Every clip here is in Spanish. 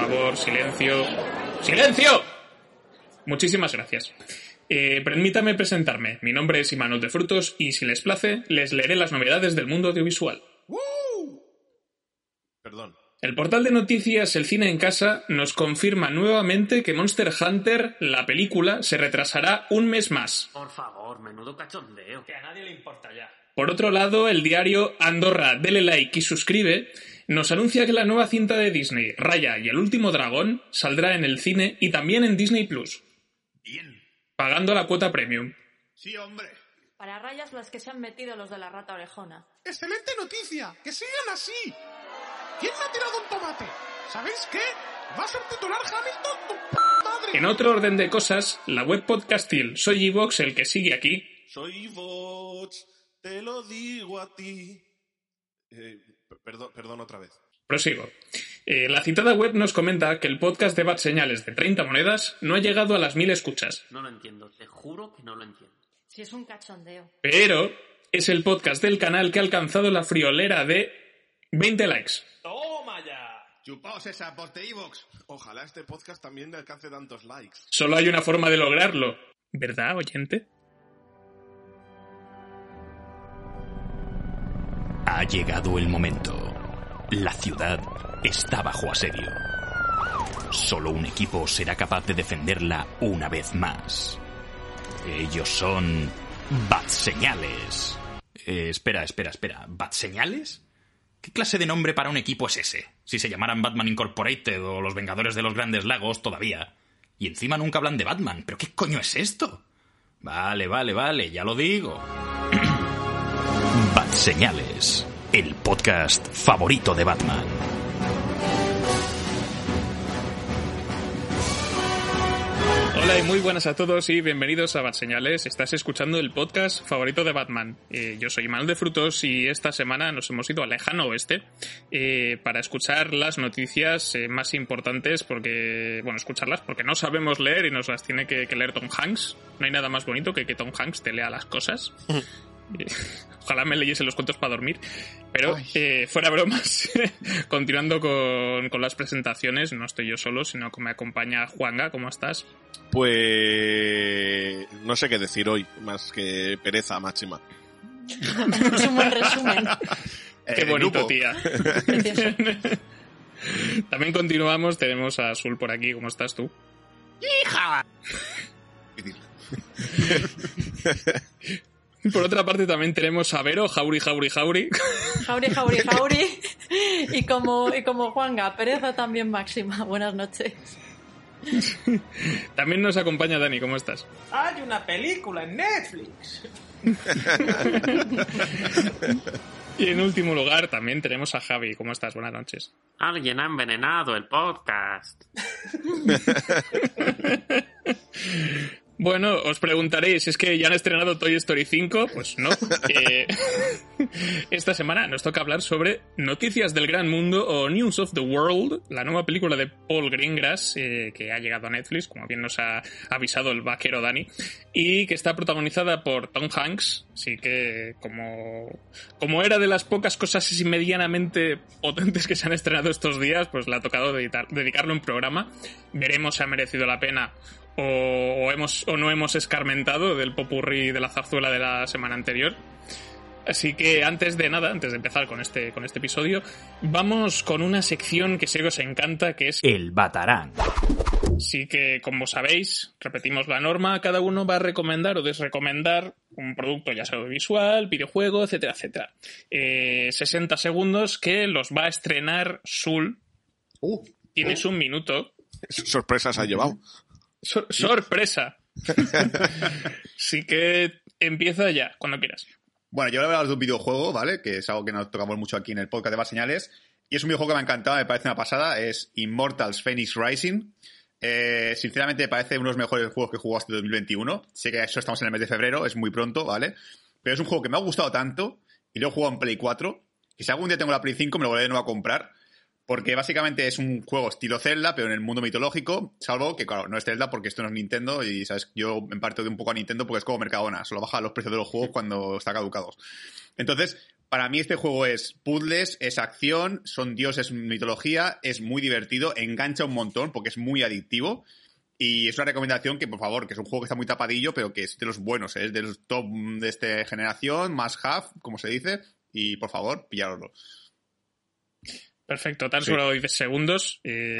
favor, silencio. ¡Silencio! Muchísimas gracias. Permítame presentarme. Mi nombre es Imanol de Frutos y, si les place, les leeré las novedades del mundo audiovisual. Perdón. El portal de noticias El Cine en Casa nos confirma nuevamente que Monster Hunter, la película, se retrasará un mes más. Por favor, menudo cachondeo. Que a nadie le importa ya. Por otro lado, el diario Andorra, dele like y suscribe, nos anuncia que la nueva cinta de Disney, Raya y el último dragón, saldrá en el cine y también en Disney Plus. Bien. Pagando la cuota premium. Sí, hombre. Para rayas las que se han metido los de la rata orejona. ¡Excelente noticia! ¡Que sigan así! ¿Quién me ha tirado un tomate? ¿Sabéis qué? ¡Va a ser titular Hamilton, tu p*** madre! En otro orden de cosas, la web podcastil Soy Evox, el que sigue aquí. Soy Vox, te lo digo a ti. Perdón otra vez. Prosigo. La citada web nos comenta que el podcast de Bad Señales de 30 monedas no ha llegado a las 1000 escuchas. No lo entiendo, te juro que no lo entiendo. Si es un cachondeo. Pero es el podcast del canal que ha alcanzado la friolera de 20 likes. ¡Toma ya! Chupaos esa post de iVoox. Ojalá este podcast también le alcance tantos likes. Solo hay una forma de lograrlo. ¿Verdad, oyente? Ha llegado el momento. La ciudad está bajo asedio. Solo un equipo será capaz de defenderla una vez más. Ellos son Bad Señales. Espera. ¿Bad Señales? ¿Qué clase de nombre para un equipo es ese? Si se llamaran Batman Incorporated o los Vengadores de los Grandes Lagos todavía. Y encima nunca hablan de Batman. ¿Pero qué coño es esto? Vale, ya lo digo. Bad Señales, el podcast favorito de Batman. Hola y muy buenas a todos y bienvenidos a Bad Señales. Estás escuchando el podcast favorito de Batman. Yo soy Imanol de Frutos y esta semana nos hemos ido al lejano oeste para escuchar las noticias más importantes escucharlas porque no sabemos leer y nos las tiene que leer Tom Hanks. No hay nada más bonito que Tom Hanks te lea las cosas. Ojalá me leyese los cuentos para dormir. Pero fuera bromas, continuando con las presentaciones, no estoy yo solo, sino que me acompaña Juanga. ¿Cómo estás? Pues no sé qué decir hoy, más que pereza máxima. Es un buen resumen. Qué bonito, grupo. tía. Precioso. También continuamos, tenemos a Azul por aquí. ¿Cómo estás tú? ¡Hija! Por otra parte también tenemos a Vero, Jauri. Jauri. Y como Juanga, pereza también máxima. Buenas noches. También nos acompaña Dani. ¿Cómo estás? Hay una película en Netflix. Y en último lugar también tenemos a Javi. ¿Cómo estás? Buenas noches. Alguien ha envenenado el podcast. Bueno, os preguntaréis, ¿es que ya han estrenado Toy Story 5? Pues no. Esta semana nos toca hablar sobre Noticias del Gran Mundo o News of the World, la nueva película de Paul Greengrass, que ha llegado a Netflix, como bien nos ha avisado el vaquero Dani, y que está protagonizada por Tom Hanks. Así que, como era de las pocas cosas así medianamente potentes que se han estrenado estos días, pues le ha tocado dedicarle un programa. Veremos si ha merecido la pena o no hemos escarmentado del popurrí de la zarzuela de la semana anterior. Así que antes de empezar con este episodio, vamos con una sección que sé que os encanta, que es El Batarán. Así que, como sabéis, repetimos la norma, cada uno va a recomendar o desrecomendar un producto, ya sea audiovisual, videojuego, etcétera, etcétera. 60 segundos que los va a estrenar Sul. Tienes un minuto. Sorpresas ha llevado. ¡Sorpresa! Así que empieza ya, cuando quieras. Bueno, yo voy a hablar de un videojuego, ¿vale? Que es algo que nos tocamos mucho aquí en el podcast de Bad Señales. Y es un videojuego que me ha encantado, me parece una pasada. Es Immortals Phoenix Rising. Sinceramente me parece uno de los mejores juegos que he jugado hasta 2021. Sé que eso estamos en el mes de febrero, es muy pronto, ¿vale? Pero es un juego que me ha gustado tanto y lo he jugado en Play 4. Que si algún día tengo la Play 5 me lo volveré de nuevo a comprar. Porque básicamente es un juego estilo Zelda, pero en el mundo mitológico, salvo que, claro, no es Zelda porque esto no es Nintendo y, ¿sabes? Yo en parte de un poco a Nintendo porque es como Mercadona, solo baja los precios de los juegos cuando están caducados. Entonces, Para mí este juego es puzzles, es acción, son dioses, mitología, es muy divertido, engancha un montón porque es muy adictivo. Y es una recomendación que, por favor, que es un juego que está muy tapadillo, pero que es de los buenos, es de los top de esta generación, más have, como se dice, y por favor, pillároslo. Perfecto, tan solo 10 segundos.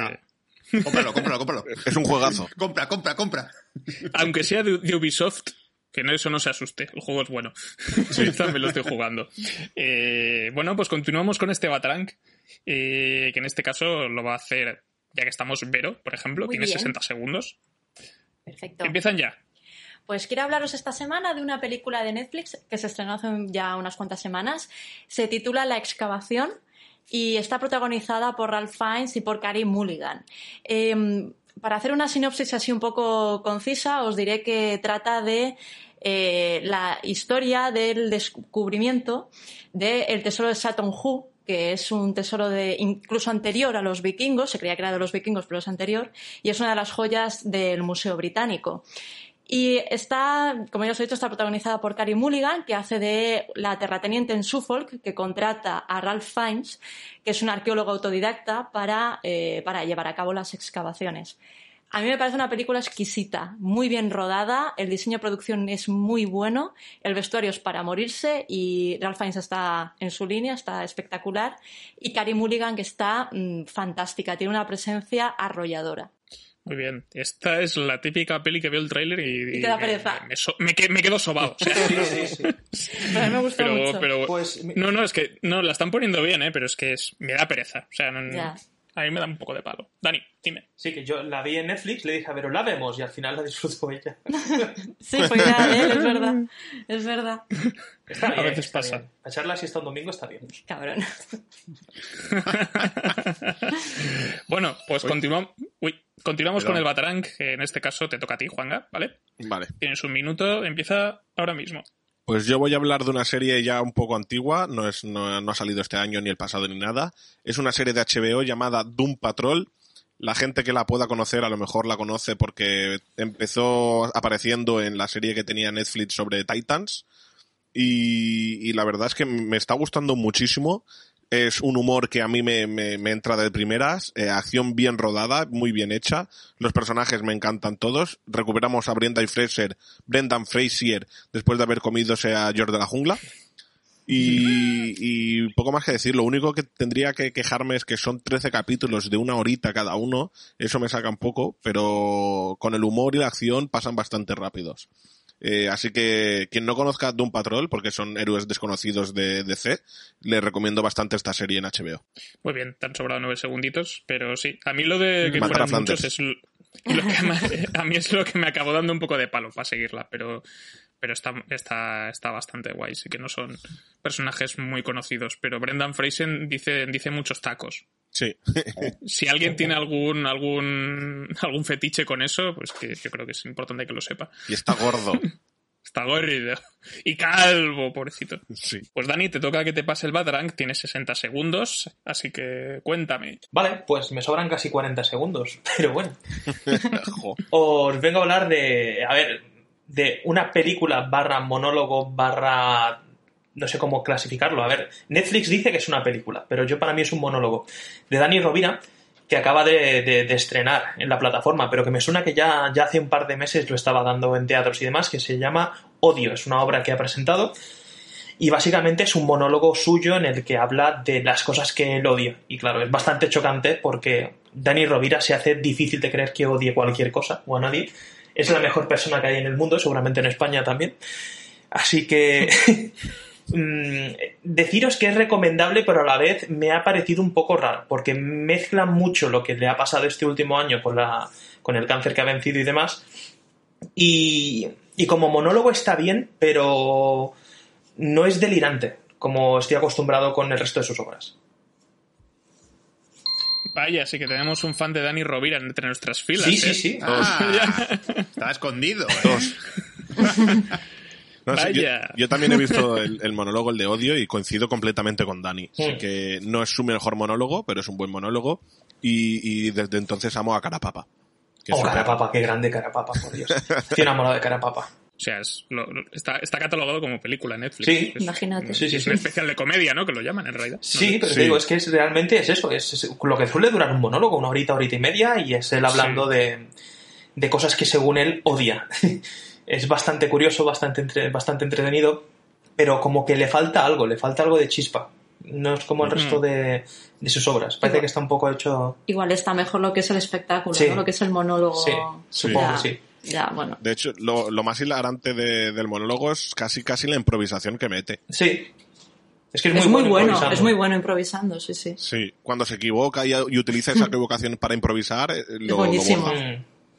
Cómpralo. Es un juegazo. Compra. Aunque sea de Ubisoft, que eso no se asuste, el juego es bueno. Sí. También lo estoy jugando. Bueno, pues continuamos con este Batarang, que en este caso lo va a hacer, ya que estamos, Vero, por ejemplo, Muy tiene bien. 60 segundos. Perfecto. Empiezan ya. Pues quiero hablaros esta semana de una película de Netflix que se estrenó hace ya unas cuantas semanas. Se titula La excavación y está protagonizada por Ralph Fiennes y por Carey Mulligan. Para hacer una sinopsis así un poco concisa, os diré que trata de la historia del descubrimiento del tesoro de Sutton Hoo, que es un tesoro incluso anterior a los vikingos, se creía que era de los vikingos, pero es anterior, y es una de las joyas del Museo Británico. Y está, como ya os he dicho, está protagonizada por Carey Mulligan, que hace de la terrateniente en Suffolk, que contrata a Ralph Fiennes, que es un arqueólogo autodidacta, para llevar a cabo las excavaciones. A mí me parece una película exquisita, muy bien rodada, el diseño de producción es muy bueno, el vestuario es para morirse y Ralph Fiennes está en su línea, está espectacular, y Carey Mulligan, que está fantástica, tiene una presencia arrolladora. Muy bien. Esta es la típica peli que veo el tráiler y te da pereza. Me quedo sobado. O sea, Sí. Pero a mí me gusta mucho. Pues, no, es que no, la están poniendo bien, pero es que me da pereza. O sea, Ya. a mí me da un poco de palo. Dani, dime. Sí, que yo la vi en Netflix, le dije, a ver, la vemos, y al final la disfrutó ella. Sí, fue idea de él, es verdad. Es verdad. Está bien, A veces está pasa. bien. A echarla si está un domingo está bien. Cabrón. Bueno, pues continuamos Perdón. con el Batarang, que en este caso te toca a ti, Juanga, ¿vale? Vale. Tienes un minuto, empieza ahora mismo. Pues yo voy a hablar de una serie ya un poco antigua, no ha salido este año ni el pasado ni nada. Es una serie de HBO llamada Doom Patrol. La gente que la pueda conocer a lo mejor la conoce porque empezó apareciendo en la serie que tenía Netflix sobre Titans. Y la verdad es que me está gustando muchísimo. Es un humor que a mí me entra de primeras, acción bien rodada, muy bien hecha, los personajes me encantan todos, recuperamos a Brendan Fraser después de haber comidose a George de la Jungla, y poco más que decir. Lo único que tendría que quejarme es que son 13 capítulos de 1 horita cada uno, eso me saca un poco, pero con el humor y la acción pasan bastante rápidos. Así que quien no conozca Doom Patrol, porque son héroes desconocidos de DC, le recomiendo bastante esta serie en HBO. Muy bien, te han sobrado 9 segunditos, pero sí. A mí lo de que Matar a fueran muchos Flanders. a mí es lo que me acabó dando un poco de palo para seguirla, pero está bastante guay. Sí que no son personajes muy conocidos, pero Brendan Fraser dice muchos tacos. Sí. Si alguien tiene algún fetiche con eso, pues que yo creo que es importante que lo sepa. Y está gordo. Está gordo. Y calvo, pobrecito. Sí. Pues Dani, te toca que te pase el Batarang, tienes 60 segundos, así que cuéntame. Vale, pues me sobran casi 40 segundos, pero bueno. Os vengo a hablar de una película / monólogo / no sé cómo clasificarlo. A ver, Netflix dice que es una película, pero para mí es un monólogo de Dani Rovira, que acaba de estrenar en la plataforma, pero que me suena que ya hace un par de meses lo estaba dando en teatros y demás, que se llama Odio. Es una obra que ha presentado y básicamente es un monólogo suyo en el que habla de las cosas que él odia. Y claro, es bastante chocante porque Dani Rovira se hace difícil de creer que odie cualquier cosa o a nadie. Es la mejor persona que hay en el mundo, seguramente en España también. Así que deciros que es recomendable, pero a la vez me ha parecido un poco raro, porque mezcla mucho lo que le ha pasado este último año con el cáncer que ha vencido y demás. Y como monólogo está bien, pero no es delirante, como estoy acostumbrado con el resto de sus obras. Vaya, sí que tenemos un fan de Dani Rovira entre nuestras filas. Sí. Estaba escondido. Dos. No, sí, Vaya. yo también he visto el monólogo, el de Odio, y coincido completamente con Dani. Sí. Así que no es su mejor monólogo, pero es un buen monólogo. Y desde entonces amo a Carapapa. Carapapa, qué grande Carapapa, por Dios. Estoy enamorado de Carapapa. sea, está catalogado como película en Netflix. Sí, imagínate. Es un especial de comedia, ¿no? Que lo llaman en realidad. Sí, pero te digo, es que realmente es eso. Es lo que suele durar un monólogo, 1 horita, 1 horita y media, y es él hablando de cosas que según él odia. Es bastante curioso, bastante entretenido, pero como que le falta algo de chispa. No es como el resto de sus obras. Parece que está un poco hecho... Igual está mejor lo que es el espectáculo, Sí. ¿no? Lo que es el monólogo. Sí, supongo que sí. Ya, bueno. De hecho, lo más hilarante del monólogo es casi la improvisación que mete. Sí. Es que Es muy bueno, improvisando. es muy bueno improvisando, sí. Sí, cuando se equivoca y utiliza esa equivocación para improvisar, lo buenísimo. borda.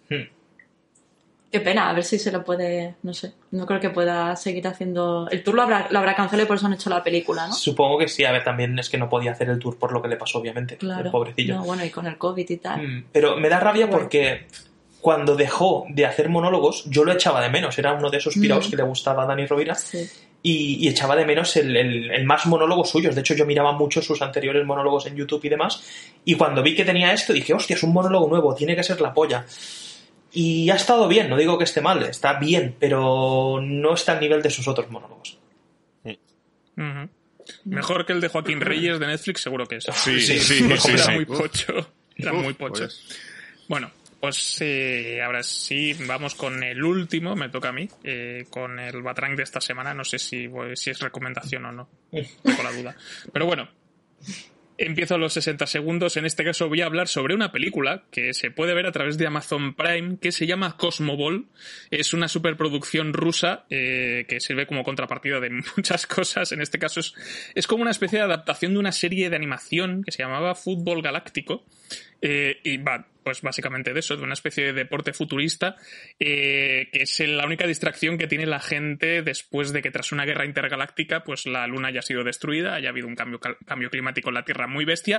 Qué pena, a ver si se lo puede, no sé, no creo que pueda seguir haciendo... El tour lo habrá cancelado y por eso han hecho la película, ¿no? Supongo que sí. A ver, también es que no podía hacer el tour por lo que le pasó, obviamente. Claro. El pobrecillo. No, bueno, y con el COVID y tal. Pero me da rabia porque cuando dejó de hacer monólogos, yo lo echaba de menos. Era uno de esos piraos que le gustaba a Dani Rovira. Sí. Y echaba de menos el más monólogos suyos. De hecho, yo miraba mucho sus anteriores monólogos en YouTube y demás. Y cuando vi que tenía esto, dije, hostia, es un monólogo nuevo, tiene que ser la polla. Y ha estado bien, no digo que esté mal, está bien, pero no está al nivel de sus otros monólogos. Ujú. Mejor que el de Joaquín Reyes de Netflix, seguro que es. Sí. Era muy pocho. Era muy pocho. Pues. Bueno, pues ahora sí, vamos con el último, me toca a mí, con el Batrang de esta semana. No sé si es recomendación o no, tengo la duda. Pero bueno, empiezo los 60 segundos. En este caso voy a hablar sobre una película que se puede ver a través de Amazon Prime que se llama Cosmoball. Es una superproducción rusa que sirve como contrapartida de muchas cosas. En este caso es como una especie de adaptación de una serie de animación que se llamaba Fútbol Galáctico. Y va, pues básicamente de eso, de una especie de deporte futurista, que es la única distracción que tiene la gente después de que tras una guerra intergaláctica pues la Luna haya sido destruida, haya habido un cambio climático en la Tierra muy bestia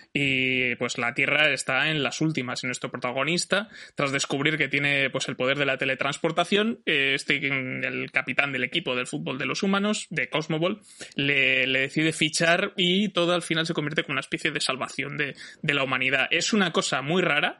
y pues la Tierra está en las últimas. Y nuestro protagonista, tras descubrir que tiene pues el poder de la teletransportación, el capitán del equipo del fútbol de los humanos, de Cosmoball, le decide fichar y todo al final se convierte como una especie de salvación de la humanidad. Es una cosa muy rara,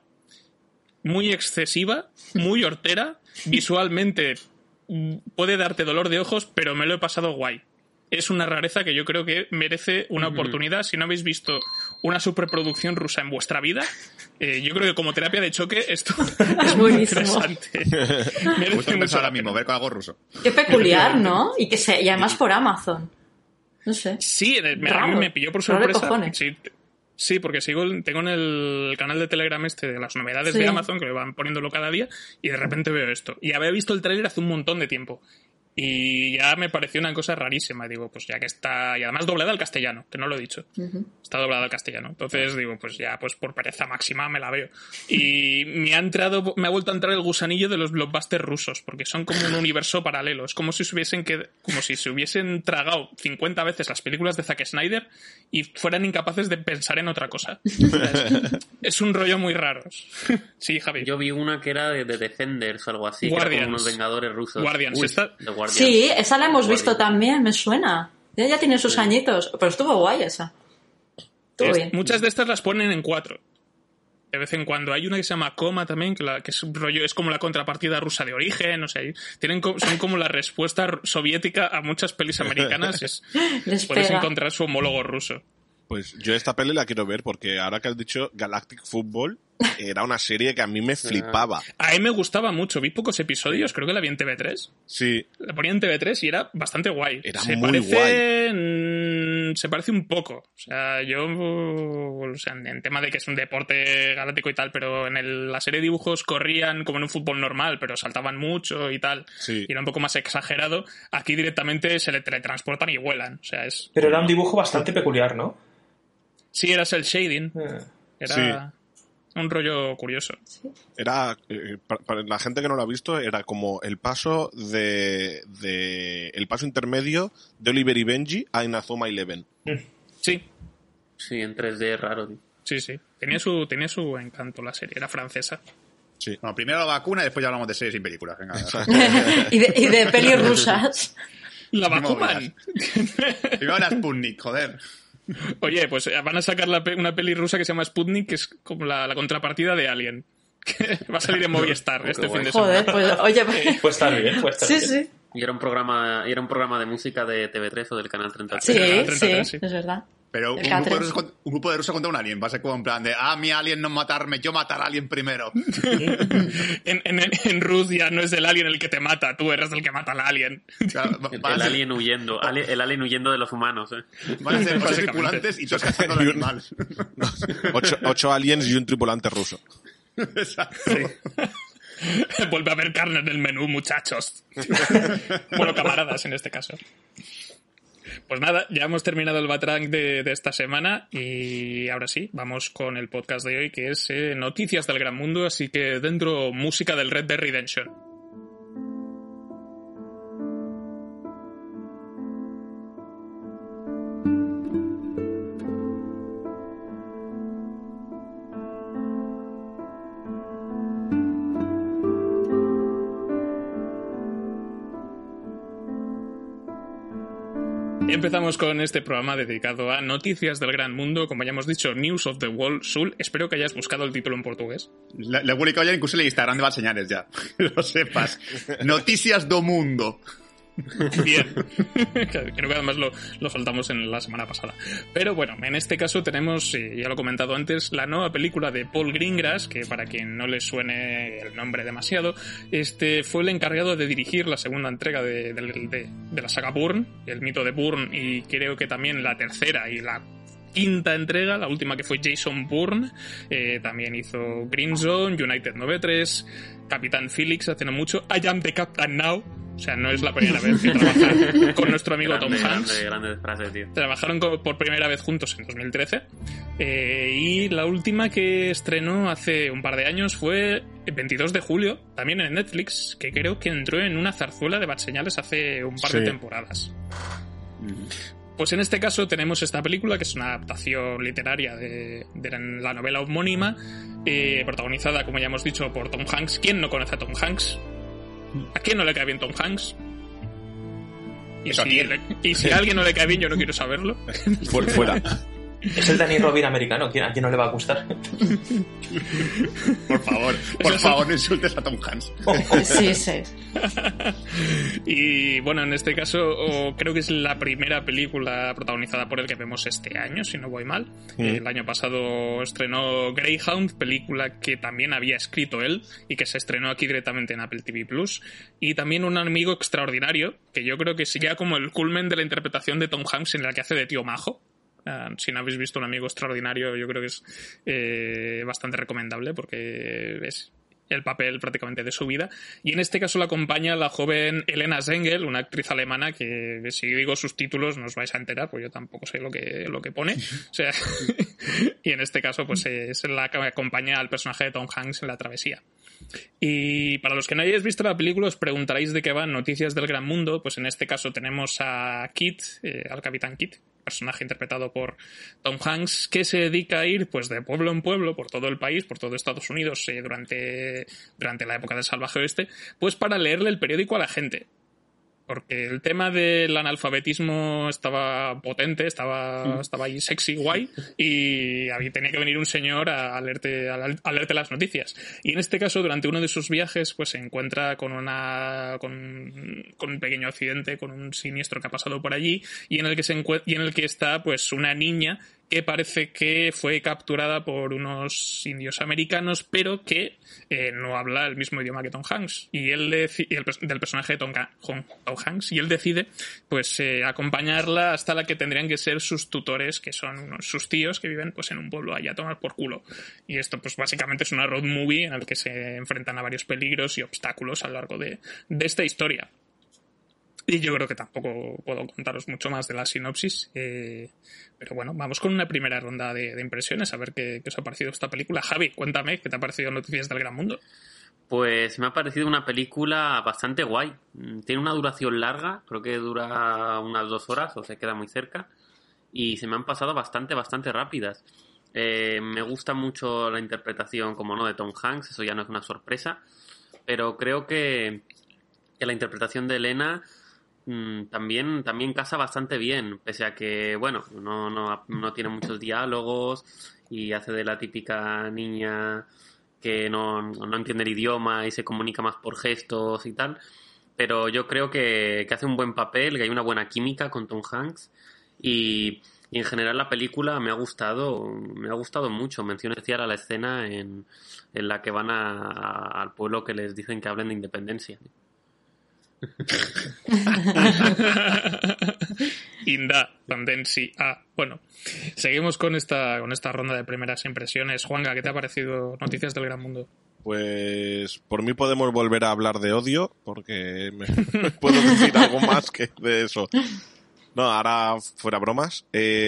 muy excesiva, muy hortera, visualmente puede darte dolor de ojos, pero me lo he pasado guay. Es una rareza que yo creo que merece una oportunidad. Si no habéis visto una superproducción rusa en vuestra vida, yo creo que como terapia de choque esto es muy interesante. Justo empezar ahora mismo, ver con algo ruso. Qué peculiar, ¿no? Y además por Amazon. No sé. Sí, a mí me pilló por sorpresa. Sí, porque tengo en el canal de Telegram de las novedades de Amazon, que me van poniéndolo cada día, y de repente veo esto. Y había visto el tráiler hace un montón de tiempo. Y ya me pareció una cosa rarísima. Digo, pues ya que está... Y además doblada al castellano, que no lo he dicho. Está doblada al castellano. Entonces digo, pues ya, pues por pereza máxima me la veo. Y me ha vuelto a entrar el gusanillo de los blockbusters rusos, porque son como un universo paralelo. Es como si se hubiesen tragado 50 veces las películas de Zack Snyder y fueran incapaces de pensar en otra cosa. Es un rollo muy raro. Sí, Javi. Yo vi una que era de Defenders o algo así, Guardians. que era como unos vengadores rusos. Guardians, Guardians. Sí, esa la hemos visto también, me suena. Ya tiene sus añitos, pero estuvo guay esa. Estuvo bien. Muchas de estas las ponen en 4. De vez en cuando. Hay una que se llama Coma también, que es un rollo, es como la contrapartida rusa de Origen, o sea, son como la respuesta soviética a muchas pelis americanas. Puedes encontrar su homólogo ruso. Pues yo esta peli la quiero ver porque ahora que has dicho Galactic Football era una serie que a mí me flipaba. A mí me gustaba mucho. Vi pocos episodios, creo que la vi en TV3. Sí. La ponía en TV3 y era bastante guay. Muy guay. Se parece un poco. O sea, en tema de que es un deporte galáctico y tal, pero en la serie de dibujos corrían como en un fútbol normal, pero saltaban mucho y tal. Sí. Y era un poco más exagerado. Aquí directamente se le teletransportan y vuelan. O sea, Pero era un dibujo bastante peculiar, ¿no? Sí, era el shading. Era un rollo curioso. Era, para la gente que no lo ha visto, era como el paso el paso intermedio de Oliver y Benji a Inazuma Eleven. Sí. Sí, en 3D raro. Sí. Tenía su encanto la serie. Era francesa. Sí. Bueno, primero la vacuna y después ya hablamos de series y películas. Venga. y de pelis rusas. La vacuna. Primero la Sputnik, joder. Oye, pues van a sacar una peli rusa que se llama Sputnik, que es como la contrapartida de Alien. Va a salir en Movistar este fin de Joder, semana. pues oye, Pues está bien, pues está sí, bien. sí. Y era un programa de música de TV3 o del canal 33. Sí, Ah, sí, 33, sí. es verdad. Pero un El grupo, de K3. rusos, un grupo de rusos contra un alien. Va a ser como en plan de, mi alien no matarme, yo matar al alien primero. En Rusia no es el alien el que te mata, tú eres el que mata al alien. Claro, El alien huyendo. El alien huyendo de los humanos, ¿eh? Van a ser 8 Básicamente. tripulantes y todos cazando al animal. 8 aliens y un tripulante ruso. Exacto. Vuelve a haber carne en el menú, muchachos. Bueno, camaradas en este caso. Pues nada, ya hemos terminado el Batrack de esta semana y ahora sí, vamos con el podcast de hoy, que es Noticias del Gran Mundo, así que dentro música del Red Dead Redemption. Empezamos con este programa dedicado a noticias del gran mundo, como ya hemos dicho, News of the World. Sul, espero que hayas buscado el título en portugués. Le he publicado ya incluso en el Instagram de Valseñales ya. Que lo sepas. Noticias do mundo. Bien. Creo que además lo soltamos en la semana pasada. Pero bueno, en este caso tenemos, ya lo he comentado antes, la nueva película de Paul Greengrass, que para quien no le suene el nombre demasiado, fue el encargado de dirigir la segunda entrega de la saga Bourne, el mito de Bourne, y creo que también la tercera y la quinta entrega, la última que fue Jason Bourne. También hizo Green Zone, United 93, Capitán Felix hace no mucho, I Am the Captain Now. O sea, no es la primera vez que trabajan con nuestro amigo Tom Hanks. Grandes frases, tío. Trabajaron por primera vez juntos en 2013. Y la última que estrenó hace un par de años fue el 22 de julio, también en Netflix, que creo que entró en una zarzuela de Batseñales hace un par de temporadas. Pues en este caso tenemos esta película, que es una adaptación literaria de la novela homónima, protagonizada, como ya hemos dicho, por Tom Hanks. ¿Quién no conoce a Tom Hanks? ¿A quién no le cae bien Tom Hanks? Y si a alguien no le cae bien, yo no quiero saberlo. Fuera. Es el Danny Robin americano, ¿a quién no le va a gustar? Por favor, no insultes a Tom Hanks. Sí, sí. Y bueno, en este caso creo que es la primera película protagonizada por él que vemos este año, si no voy mal. El año pasado estrenó Greyhound, película que también había escrito él y que se estrenó aquí directamente en Apple TV+. Y también Un amigo extraordinario, que yo creo que sería como el culmen de la interpretación de Tom Hanks en la que hace de tío majo. Si no habéis visto Un amigo extraordinario, yo creo que es bastante recomendable porque es el papel prácticamente de su vida. Y en este caso la acompaña la joven Elena Zengel, una actriz alemana que, si digo sus títulos, no os vais a enterar, pues yo tampoco sé lo que pone. O sea, y en este caso pues es la que acompaña al personaje de Tom Hanks en la travesía. Y para los que no hayáis visto la película os preguntaréis de qué van Noticias del Gran Mundo. Pues en este caso tenemos a Kit, al Capitán Kit, personaje interpretado por Tom Hanks, que se dedica a ir pues de pueblo en pueblo por todo el país, por todo Estados Unidos, durante la época del Salvaje Oeste, pues para leerle el periódico a la gente. Porque el tema del analfabetismo estaba potente, estaba ahí sexy, guay, y tenía que venir un señor a leerte las noticias. Y en este caso, durante uno de sus viajes, pues se encuentra con un pequeño accidente, con un siniestro que ha pasado por allí, y en el que está pues una niña que parece que fue capturada por unos indios americanos, pero que no habla el mismo idioma que Tom Hanks. Y él del personaje de Tom Hanks, y él decide pues acompañarla hasta la que tendrían que ser sus tutores, que son sus tíos que viven pues en un pueblo allá a tomar por culo. Y esto pues básicamente es una road movie en el que se enfrentan a varios peligros y obstáculos a lo largo de esta historia. Y yo creo que tampoco puedo contaros mucho más de la sinopsis, pero bueno, vamos con una primera ronda de impresiones, a ver qué os ha parecido esta película. Javi, cuéntame, ¿qué te ha parecido Noticias del Gran Mundo? Pues me ha parecido una película bastante guay. Tiene una duración larga, creo que dura unas 2 horas o se queda muy cerca, y se me han pasado bastante rápidas. Me gusta mucho la interpretación, como no, de Tom Hanks, eso ya no es una sorpresa, pero creo que la interpretación de Elena también casa bastante bien, pese a que, bueno, no tiene muchos diálogos y hace de la típica niña que no entiende el idioma y se comunica más por gestos y tal. Pero yo creo que hace un buen papel, que hay una buena química con Tom Hanks y en general la película me ha gustado mucho. Mención especial a la escena en la que van al pueblo que les dicen que hablen de independencia. Independencia. Bueno, seguimos con esta ronda de primeras impresiones. Juanga, ¿qué te ha parecido Noticias del Gran Mundo? Pues por mí podemos volver a hablar de odio, porque me puedo decir algo más que de eso. No, ahora fuera bromas.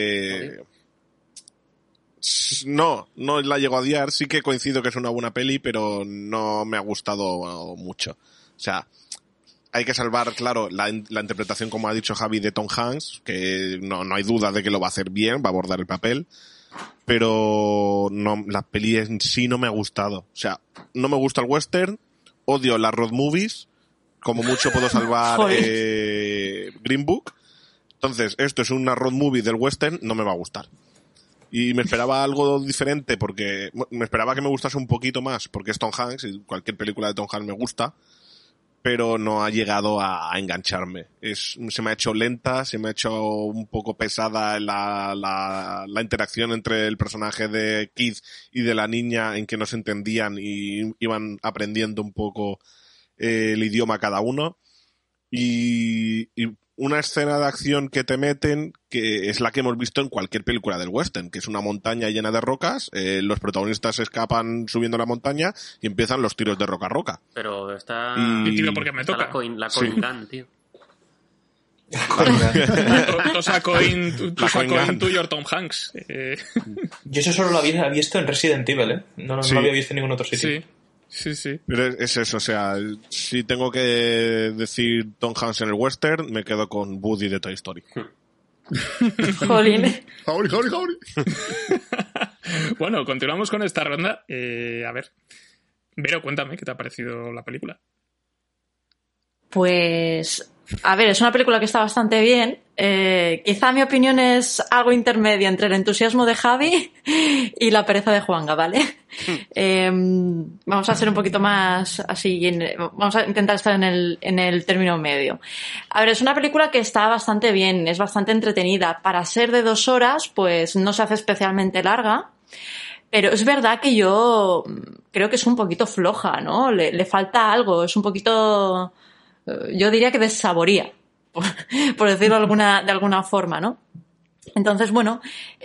No la llego a odiar. Sí que coincido que es una buena peli, pero no me ha gustado mucho. O sea, hay que salvar, claro, la interpretación, como ha dicho Javi, de Tom Hanks, que no hay duda de que lo va a hacer bien, va a abordar el papel. Pero no, la peli en sí no me ha gustado. O sea, no me gusta el western, odio las road movies, como mucho puedo salvar Green Book. Entonces, esto es una road movie del western, no me va a gustar. Y me esperaba algo diferente, porque me esperaba que me gustase un poquito más, porque es Tom Hanks, y cualquier película de Tom Hanks me gusta, pero no ha llegado a engancharme. Se me ha hecho lenta, se me ha hecho un poco pesada la interacción entre el personaje de Keith y de la niña, en que no se entendían y iban aprendiendo un poco el idioma cada uno. Y una escena de acción que te meten, que es la que hemos visto en cualquier película del western, que es una montaña llena de rocas, los protagonistas escapan subiendo la montaña y empiezan los tiros de roca a roca. Pero está... Tío, porque me toca. La Coin Gun, tío. Tosa Coin tuyo, Tom Hanks. Yo eso solo lo había visto en Resident Evil, ¿eh? No lo había visto en ningún otro sitio. Sí. Pero es eso, o sea, si tengo que decir Tom Hanks en el western, me quedo con Woody de Toy Story. Jolín. Jauri. Bueno, continuamos con esta ronda. A ver, Vero, cuéntame, ¿qué te ha parecido la película? Pues, a ver, es una película que está bastante bien. Quizá mi opinión es algo intermedia entre el entusiasmo de Javi y la pereza de Juanga, ¿vale? Vamos a ser un poquito más así, vamos a intentar estar en el término medio. A ver, es una película que está bastante bien, es bastante entretenida. Para ser de 2 horas, pues no se hace especialmente larga. Pero es verdad que yo creo que es un poquito floja, ¿no? Le falta algo, es un poquito... Yo diría que desaboría, por decirlo de alguna forma, ¿no? Entonces, bueno,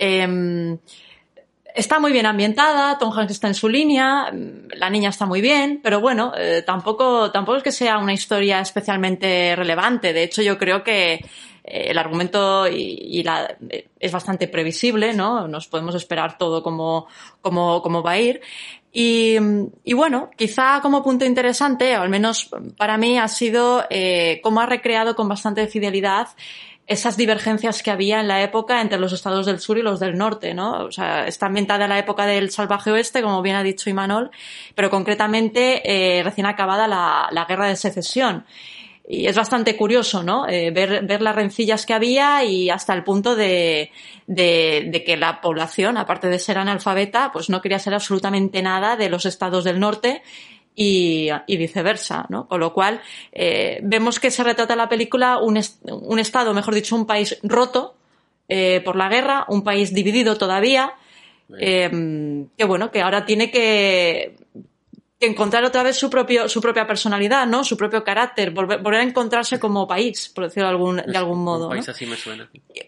está muy bien ambientada, Tom Hanks está en su línea, la niña está muy bien, pero bueno, tampoco es que sea una historia especialmente relevante. De hecho, yo creo que el argumento es bastante previsible, ¿no? Nos podemos esperar todo cómo va a ir. Y bueno, quizá como punto interesante, o al menos para mí, ha sido cómo ha recreado con bastante fidelidad esas divergencias que había en la época entre los estados del sur y los del norte, ¿no? O sea, está ambientada en la época del salvaje oeste, como bien ha dicho Imanol, pero concretamente recién acabada la guerra de secesión. Y es bastante curioso, ¿no? Ver las rencillas que había y hasta el punto de que la población, aparte de ser analfabeta, pues no quería saber absolutamente nada de los estados del norte y viceversa, ¿no? Con lo cual, vemos que se retrata en la película un estado, mejor dicho, un país roto por la guerra, un país dividido todavía, que bueno, que ahora tiene que encontrar otra vez su propia personalidad, ¿no? Su propio carácter, volver a encontrarse como país, por decirlo de algún modo. Un país ¿no? así me suena.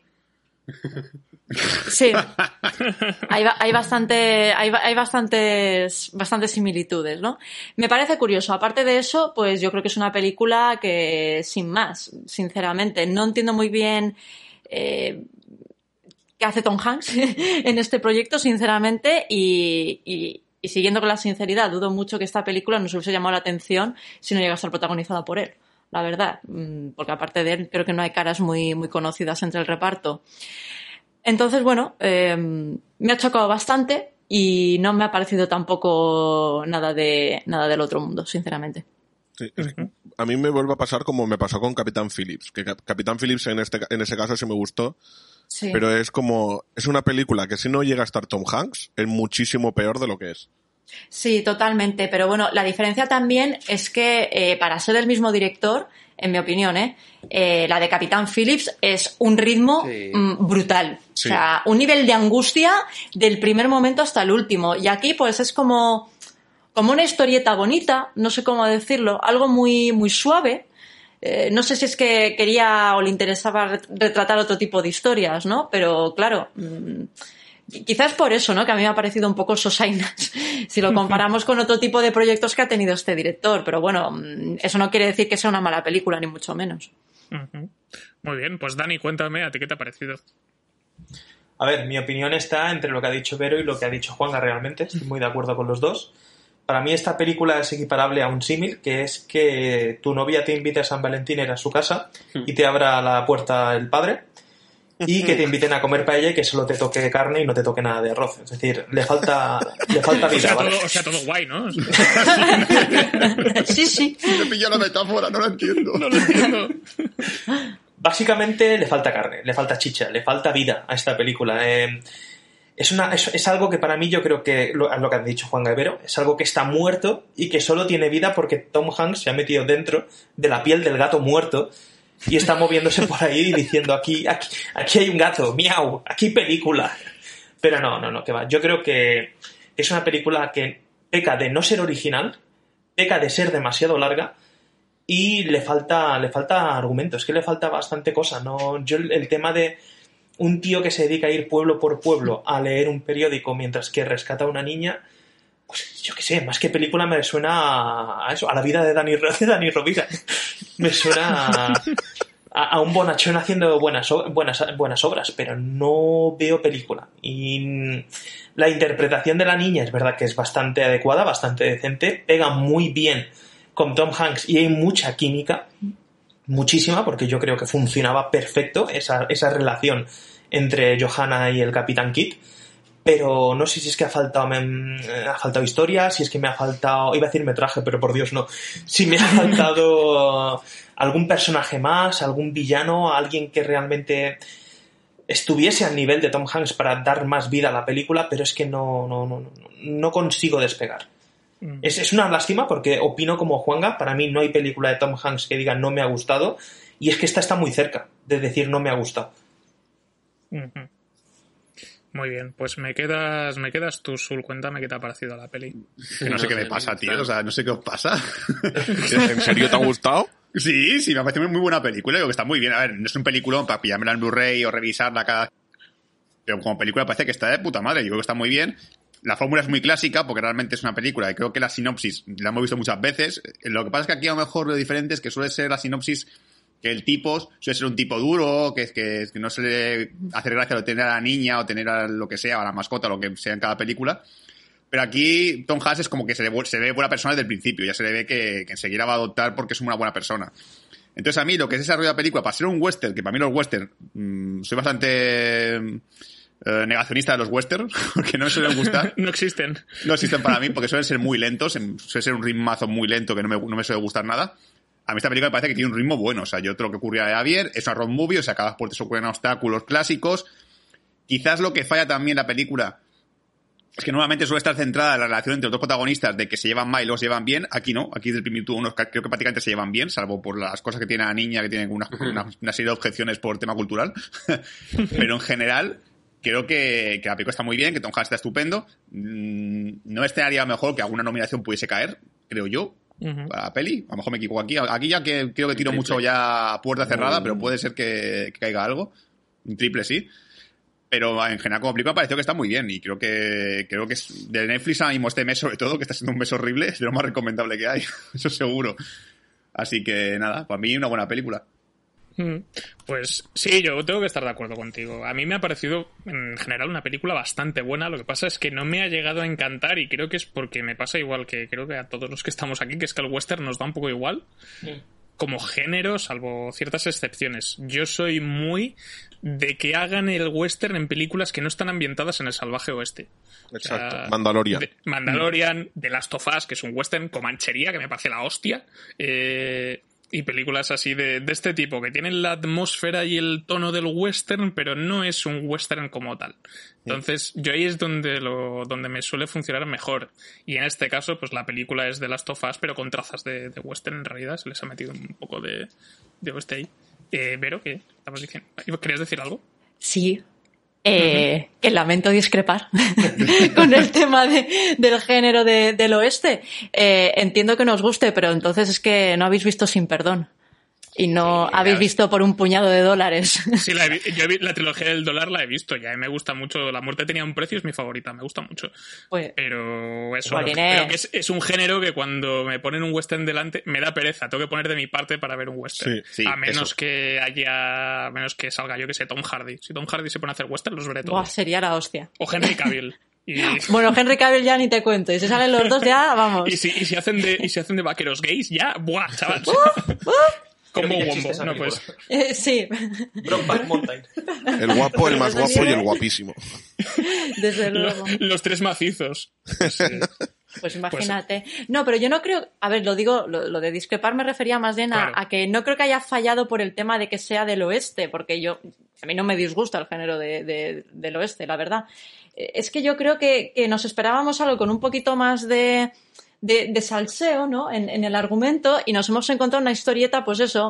Sí. Hay bastantes similitudes, ¿no? Me parece curioso. Aparte de eso, pues yo creo que es una película que, sin más, sinceramente, no entiendo muy bien qué hace Tom Hanks en este proyecto, sinceramente, y siguiendo con la sinceridad, dudo mucho que esta película nos hubiese llamado la atención si no llega a estar protagonizada por él, la verdad, porque aparte de él creo que no hay caras muy, muy conocidas entre el reparto. Entonces, bueno, me ha chocado bastante y no me ha parecido tampoco nada del otro mundo, sinceramente. Sí, a mí me vuelve a pasar como me pasó con Capitán Phillips, que Capitán Phillips en ese caso sí me gustó. Sí. Pero es una película que si no llega a estar Tom Hanks, es muchísimo peor de lo que es. Sí, totalmente. Pero bueno, la diferencia también es que para ser el mismo director, en mi opinión, la de Capitán Phillips es un ritmo brutal. Sí. O sea, un nivel de angustia del primer momento hasta el último. Y aquí pues es como una historieta bonita, no sé cómo decirlo, algo muy, muy suave. No sé si es que quería o le interesaba retratar otro tipo de historias, ¿no? Pero claro, quizás por eso, ¿no? Que a mí me ha parecido un poco sosainas si lo comparamos con otro tipo de proyectos que ha tenido este director. Pero bueno, eso no quiere decir que sea una mala película, ni mucho menos. Muy bien, pues Dani, cuéntame, ¿a ti qué te ha parecido? A ver, mi opinión está entre lo que ha dicho Vero y lo que ha dicho Juanga realmente. Estoy muy de acuerdo con los dos. Para mí esta película es equiparable a un símil, que es que tu novia te invite a San Valentín a ir a su casa y te abra la puerta el padre y que te inviten a comer paella y que solo te toque carne y no te toque nada de arroz. Es decir, le falta vida, ¿vale? O sea, todo guay, ¿no? Sí. Me pilló la metáfora, no la entiendo. No lo entiendo. Básicamente le falta carne, le falta chicha, le falta vida a esta película. Es algo que para mí yo creo que, lo que ha dicho Juan Gaibero, es algo que está muerto y que solo tiene vida porque Tom Hanks se ha metido dentro de la piel del gato muerto y está moviéndose por ahí diciendo aquí hay un gato, miau, aquí película. Pero no, que va. Yo creo que es una película que peca de no ser original, peca de ser demasiado larga y le falta argumento, es que le falta bastante cosa. El tema de un tío que se dedica a ir pueblo por pueblo a leer un periódico mientras que rescata a una niña, pues yo qué sé, más que película me suena a eso, a la vida de Dani Rovira. Me suena a un bonachón haciendo buenas obras, pero no veo película. Y la interpretación de la niña es verdad que es bastante adecuada, bastante decente, pega muy bien con Tom Hanks y hay mucha química, muchísima, porque yo creo que funcionaba perfecto esa relación entre Johanna y el Capitán Kidd, pero no sé si es que ha faltado historia, si es que me ha faltado, iba a decir metraje, pero por Dios no, si me ha faltado algún personaje más, algún villano, alguien que realmente estuviese al nivel de Tom Hanks para dar más vida a la película, pero es que no consigo despegar. Es una lástima porque opino como Juanga, para mí no hay película de Tom Hanks que diga no me ha gustado, y es que esta está muy cerca de decir no me ha gustado. Muy bien, pues me quedas tú, Sul, cuéntame qué te ha parecido la peli. Que no sé qué me pasa, tío, o sea, no sé qué os pasa. ¿En serio te ha gustado? Sí, me ha parecido muy buena película, digo que está muy bien. A ver, no es un peliculón para pillármela en Blu-ray o revisarla cada... Pero como película parece que está de puta madre, digo que está muy bien. La fórmula es muy clásica porque realmente es una película y creo que la sinopsis la hemos visto muchas veces. Lo que pasa es que aquí a lo mejor lo diferente es que suele ser la sinopsis que el tipo suele ser un tipo duro, que no se le hace gracia tener a la niña o tener a lo que sea, a la mascota, lo que sea en cada película. Pero aquí Tom Hanks es como que se ve buena persona desde el principio, ya se le ve que enseguida va a adoptar porque es una buena persona. Entonces a mí lo que es desarrollo de la película, para ser un western, que para mí los western soy bastante... negacionista de los westerns, porque no me suelen gustar. No existen para mí, porque suelen ser muy lentos, suele ser un ritmazo muy lento que no me suele gustar nada. A mí esta película me parece que tiene un ritmo bueno, o sea, yo todo lo que ocurría bien, es una road movie, o sea, cada puerta se ocurren obstáculos clásicos. Quizás lo que falla también la película es que nuevamente suele estar centrada en la relación entre los dos protagonistas, de que se llevan mal y los llevan bien. Aquí no, aquí desde el primer minuto creo que prácticamente se llevan bien, salvo por las cosas que tiene la niña, que tiene una serie de objeciones por tema cultural. Pero en general... Creo que la película está muy bien, que Tom Hanks está estupendo. No estaría mejor que alguna nominación pudiese caer, creo yo, para la peli. A lo mejor me equivoco aquí. Aquí ya que creo que tiro mucho ya a puerta cerrada, pero puede ser que caiga algo. Un triple sí. Pero en general como película pareció que está muy bien y creo que es de Netflix ahora mismo este mes sobre todo, que está siendo un mes horrible, es de lo más recomendable que hay. Eso seguro. Así que nada, para mí una buena película. Pues sí, yo tengo que estar de acuerdo contigo. A mí me ha parecido en general una película bastante buena. Lo que pasa es que no me ha llegado a encantar y creo que es porque me pasa igual que creo que a todos los que estamos aquí, que es que el western nos da un poco igual como género, salvo ciertas excepciones. Yo soy muy de que hagan el western en películas que no están ambientadas en el salvaje oeste. Exacto, o sea, Mandalorian. The Last of Us, que es un western comanchería que me parece la hostia. y películas así de este tipo, que tienen la atmósfera y el tono del western, pero no es un western como tal. Entonces, yo ahí es donde me suele funcionar mejor. Y en este caso, pues la película es de Last of Us, pero con trazas de western en realidad. Se les ha metido un poco de oeste ahí. Vero, ¿qué estabas diciendo? ¿Querías decir algo? Sí. Que lamento discrepar con el tema del género del oeste. Entiendo que nos guste, pero entonces es que no habéis visto Sin Perdón. Y no habéis visto por un puñado de dólares. Sí, yo la trilogía del dólar la he visto ya. Me gusta mucho. La muerte tenía un precio, es mi favorita. Me gusta mucho. Pues, pero eso pero que es un género que cuando me ponen un western delante me da pereza. Tengo que poner de mi parte para ver un western. Sí, a menos que salga, yo que sé, Tom Hardy. Si Tom Hardy se pone a hacer western, los veré todos. Buah, sería la hostia. O Henry Cavill. Bueno, Henry Cavill ya ni te cuento. Y si salen los dos ya, vamos. Y si hacen de vaqueros gays, ya, ¡buah, chaval! Como Wombo, no pues. Sí. Brokeback Mountain. El guapo, el más guapo y el guapísimo. Desde luego. Los tres macizos. Pues imagínate. No, pero yo no creo... A ver, lo de discrepar me refería más bien a que no creo que haya fallado por el tema de que sea del oeste, porque a mí no me disgusta el género del oeste, la verdad. Es que yo creo que nos esperábamos algo con un poquito más de salseo, ¿no? En el argumento, y nos hemos encontrado una historieta, pues eso,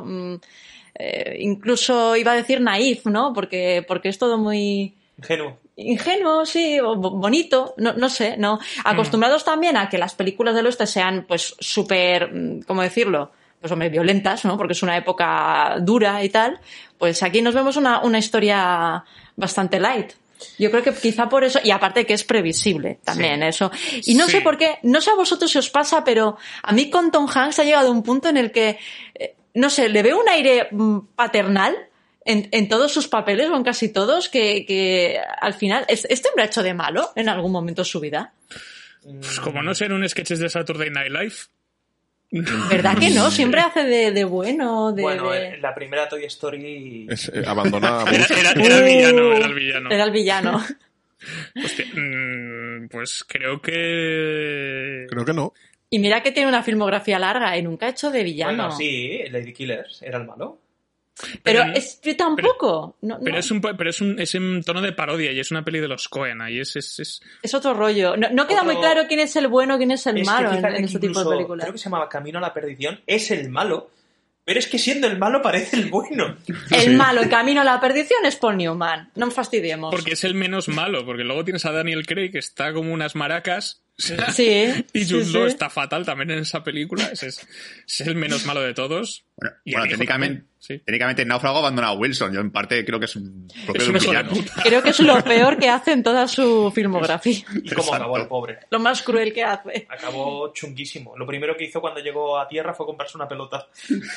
incluso iba a decir naif, ¿no? Porque es todo muy... Ingenuo, sí, o bonito, no sé, ¿no? Acostumbrados también a que las películas del oeste sean, pues, súper, ¿cómo decirlo? Pues, hombre, violentas, ¿no? Porque es una época dura y tal. Pues aquí nos vemos una historia bastante light. Yo creo que quizá por eso, y aparte que es previsible también eso. Y no sé por qué, no sé a vosotros si os pasa, pero a mí con Tom Hanks ha llegado un punto en el que, no sé, le veo un aire paternal en todos sus papeles, o en casi todos, que al final, ¿este hombre ha hecho de malo en algún momento de su vida? Pues como no sé, en un sketches de Saturday Night Live. ¿Verdad que no? Siempre hace de bueno. Bueno, en la primera Toy Story... Abandonada. Era el villano. Era el villano. Hostia, pues creo que... Creo que no. Y mira que tiene una filmografía larga y nunca ha hecho de villano. Bueno, sí, Lady Killers era el malo. Pero tampoco. Pero es en tono de parodia y es una peli de los Coen. Ahí es otro rollo. No queda muy claro quién es el bueno, quién es el malo en este tipo de películas. Creo que se llamaba Camino a la Perdición. Es el malo, pero es que siendo el malo parece el bueno. El malo en Camino a la Perdición es Paul Newman. No fastidiemos. Porque es el menos malo. Porque luego tienes a Daniel Craig, que está como unas maracas. Sí. Y Jude Law está fatal también en esa película. Es el menos malo de todos. Bueno, técnicamente Náufrago abandona a Wilson. Yo en parte creo que es un villano. Creo que es lo peor que hace en toda su filmografía. ¿Y cómo acabó el pobre? Lo más cruel que hace. Acabó chunguísimo. Lo primero que hizo cuando llegó a tierra fue comprarse una pelota.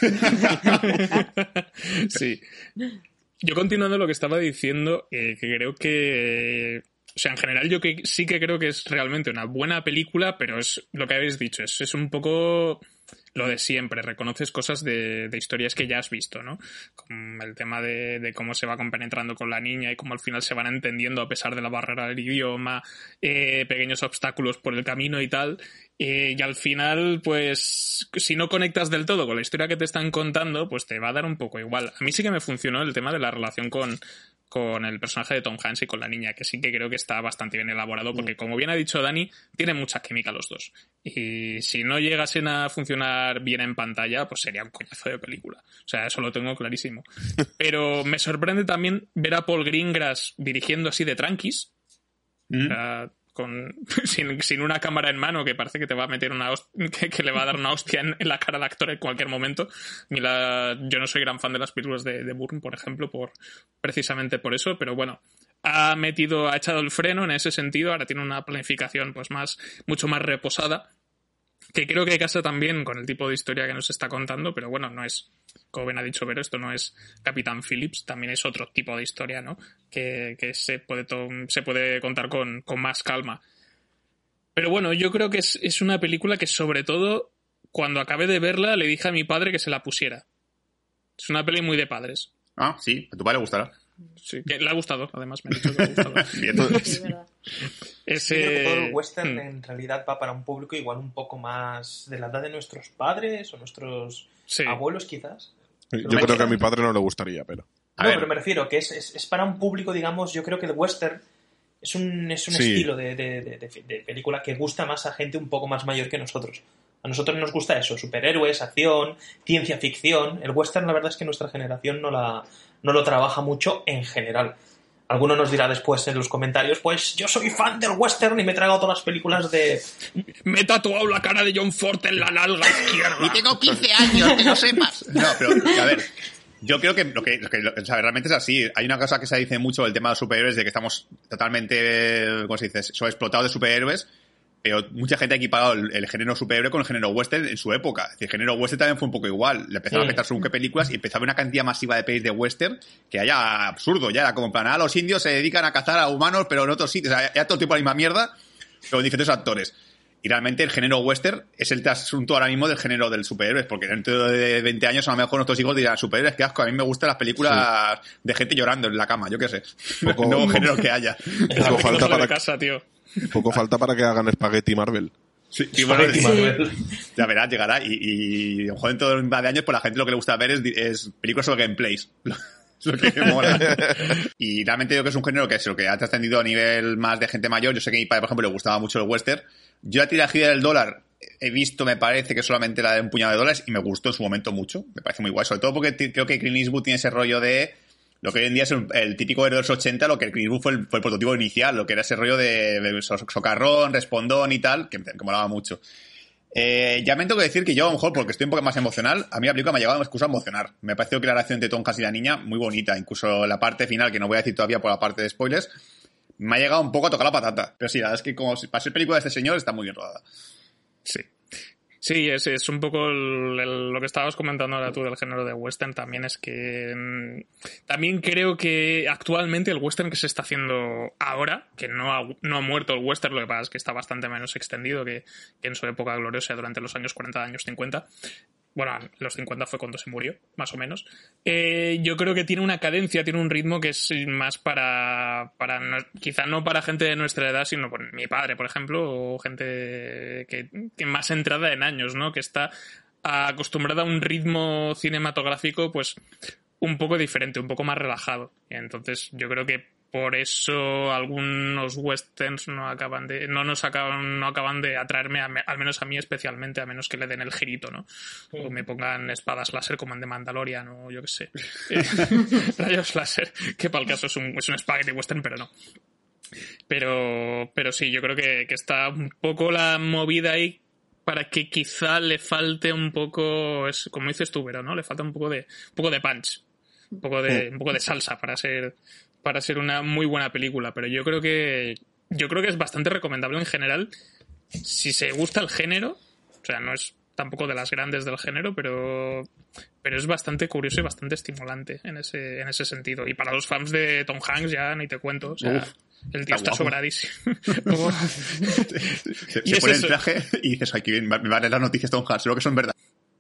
Sí. Yo continuando lo que estaba diciendo, que creo que... O sea, en general yo sí que creo que es realmente una buena película, pero es lo que habéis dicho, es un poco lo de siempre, reconoces cosas de historias que ya has visto, ¿no? Como el tema de cómo se va compenetrando con la niña y cómo al final se van entendiendo a pesar de la barrera del idioma, pequeños obstáculos por el camino y tal, y al final, pues, si no conectas del todo con la historia que te están contando, pues te va a dar un poco igual. A mí sí que me funcionó el tema de la relación con el personaje de Tom Hanks y con la niña, que sí que creo que está bastante bien elaborado, porque como bien ha dicho Dani, tiene mucha química los dos. Y si no llegasen a funcionar bien en pantalla, pues sería un coñazo de película. O sea, eso lo tengo clarísimo. Pero me sorprende también ver a Paul Greengrass dirigiendo así de tranquis. O sea, sin una cámara en mano que parece que te va a meter que le va a dar una hostia en la cara al actor en cualquier momento. Yo no soy gran fan de las películas de Bourne, por ejemplo, precisamente por eso, pero bueno, ha echado el freno en ese sentido. Ahora tiene una planificación pues mucho más reposada, que creo que casa también con el tipo de historia que nos está contando, pero bueno, no es, como bien ha dicho Vero, esto no es Capitán Phillips, también es otro tipo de historia, ¿no? Que se puede contar con más calma. Pero bueno, yo creo que es una película que, sobre todo, cuando acabé de verla, le dije a mi padre que se la pusiera. Es una peli muy de padres. Ah, sí, a tu padre le gustará. Sí, que le ha gustado, además me ha dicho que le ha gustado. Bien. Sí, verdad. Yo creo que todo el western en realidad va para un público igual un poco más de la edad de nuestros padres o nuestros abuelos, quizás. Yo creo que a mi padre no le gustaría, pero... Pero me refiero que es para un público, digamos, yo creo que el western es un estilo de película que gusta más a gente un poco más mayor que nosotros. A nosotros nos gusta eso, superhéroes, acción, ciencia ficción. El western, la verdad es que nuestra generación no lo trabaja mucho en general. Alguno nos dirá después en los comentarios, pues yo soy fan del western y me he tragado todas las películas de... Me he tatuado la cara de John Ford en la nalga izquierda. Y tengo 15 años, que lo sepas. No, pero, a ver, yo creo que o sea, realmente es así. Hay una cosa que se dice mucho del tema de los superhéroes, de que estamos totalmente, ¿cómo se dice?, sobreexplotados de superhéroes, pero mucha gente ha equipado el género superhéroe con el género western en su época. Es decir, el género western también fue un poco igual. Le empezaron a afectar según qué películas y empezaba una cantidad masiva de pelis de western que ya absurdo. Ya era como en plan, los indios se dedican a cazar a humanos, pero en otros sitios. O sea, era todo tipo de la misma mierda, pero con diferentes actores. Y realmente el género western es el asunto ahora mismo del género del superhéroes, porque dentro de 20 años a lo mejor nuestros hijos dirán, superhéroes, qué asco, a mí me gustan las películas de gente llorando en la cama, yo qué sé. Nuevo género que haya. Poco falta para que hagan Spaghetti Marvel. Sí, bueno, ya verás, llegará y a lo mejor dentro de un par de años pues la gente lo que le gusta ver es películas sobre gameplays. Es lo que mola. Y realmente yo creo que es un género que es lo que ha trascendido a nivel más de gente mayor. Yo sé que a mi padre, por ejemplo, le gustaba mucho el western. Yo la trilogía del dólar he visto, me parece que solamente la de un puñado de dólares y me gustó en su momento mucho. Me parece muy guay, sobre todo porque creo que Clint Eastwood tiene ese rollo de lo que hoy en día es el típico héroe de los 80, lo que Clint Eastwood fue el prototipo inicial, lo que era ese rollo de socarrón, respondón y tal, que molaba mucho. Ya me tengo que decir que yo, a lo mejor, porque estoy un poco más emocional, a mí la película me ha llegado a emocionar. Me pareció que la relación entre Tom Hanks y la niña, muy bonita. Incluso la parte final, que no voy a decir todavía por la parte de spoilers, me ha llegado un poco a tocar la patata. Pero sí, la verdad es que como para ser película de este señor está muy bien rodada. Sí. Sí, es un poco lo que estabas comentando ahora tú del género de western. También es que también creo que actualmente el western que se está haciendo ahora, que no ha muerto el western, lo que pasa es que está bastante menos extendido que en su época gloriosa durante los años 40, años 50. Bueno, los 50 fue cuando se murió, más o menos. Yo creo que tiene una cadencia, tiene un ritmo que es más para quizá no para gente de nuestra edad, sino por mi padre, por ejemplo, o gente que más entrada en años, ¿no? Que está acostumbrada a un ritmo cinematográfico, pues, un poco diferente, un poco más relajado. Y entonces, yo creo que por eso algunos westerns no acaban de atraerme, al menos a mí especialmente, a menos que le den el girito, ¿no? O me pongan espadas láser como en The Mandalorian o yo qué sé. Rayos láser, que para el caso es un spaghetti western, pero no. Pero sí, yo creo que está un poco la movida ahí para que quizá le falte un poco, es como dices tú, Vero, ¿no? Le falta un poco de punch, un poco de salsa para ser una muy buena película, pero yo creo que es bastante recomendable en general si se gusta el género. O sea, no es tampoco de las grandes del género, pero es bastante curioso y bastante estimulante en ese sentido. Y para los fans de Tom Hanks ya ni te cuento, o sea, el tío está sobradísimo. se pone el traje y dices, ay, qué bien, me van a leer las noticias Tom Hanks, seguro que son verdad.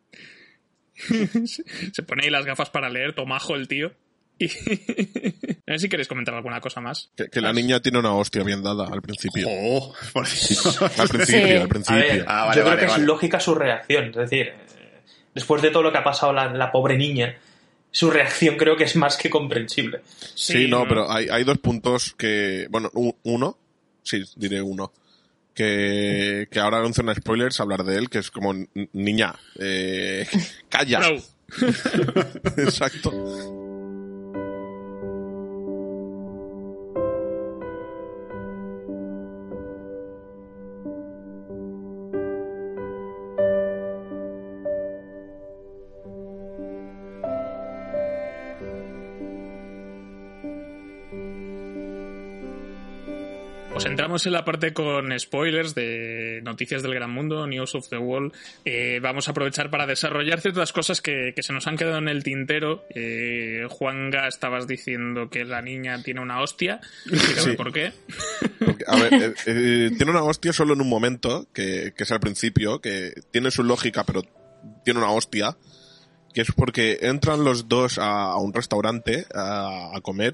Se pone ahí las gafas para leer, tomajo el tío. No sé si queréis comentar alguna cosa más. Que la niña tiene una hostia bien dada al principio. Por Dios. Al principio. A ver, yo creo que es lógica su reacción. Es decir, después de todo lo que ha pasado la pobre niña, su reacción creo que es más que comprensible. Sí, pero hay dos puntos que... Bueno, diré uno. Que ahora anuncio en spoilers hablar de él, que es como, niña, calla. No. Exacto. Pues entramos en la parte con spoilers de noticias del gran mundo, News of the World. Vamos a aprovechar para desarrollar ciertas cosas que se nos han quedado en el tintero. Juanga, estabas diciendo que la niña tiene una hostia. Explícame por qué. Porque, a ver, tiene una hostia solo en un momento, que es al principio, que tiene su lógica, pero tiene una hostia. que es porque entran los dos a un restaurante a comer.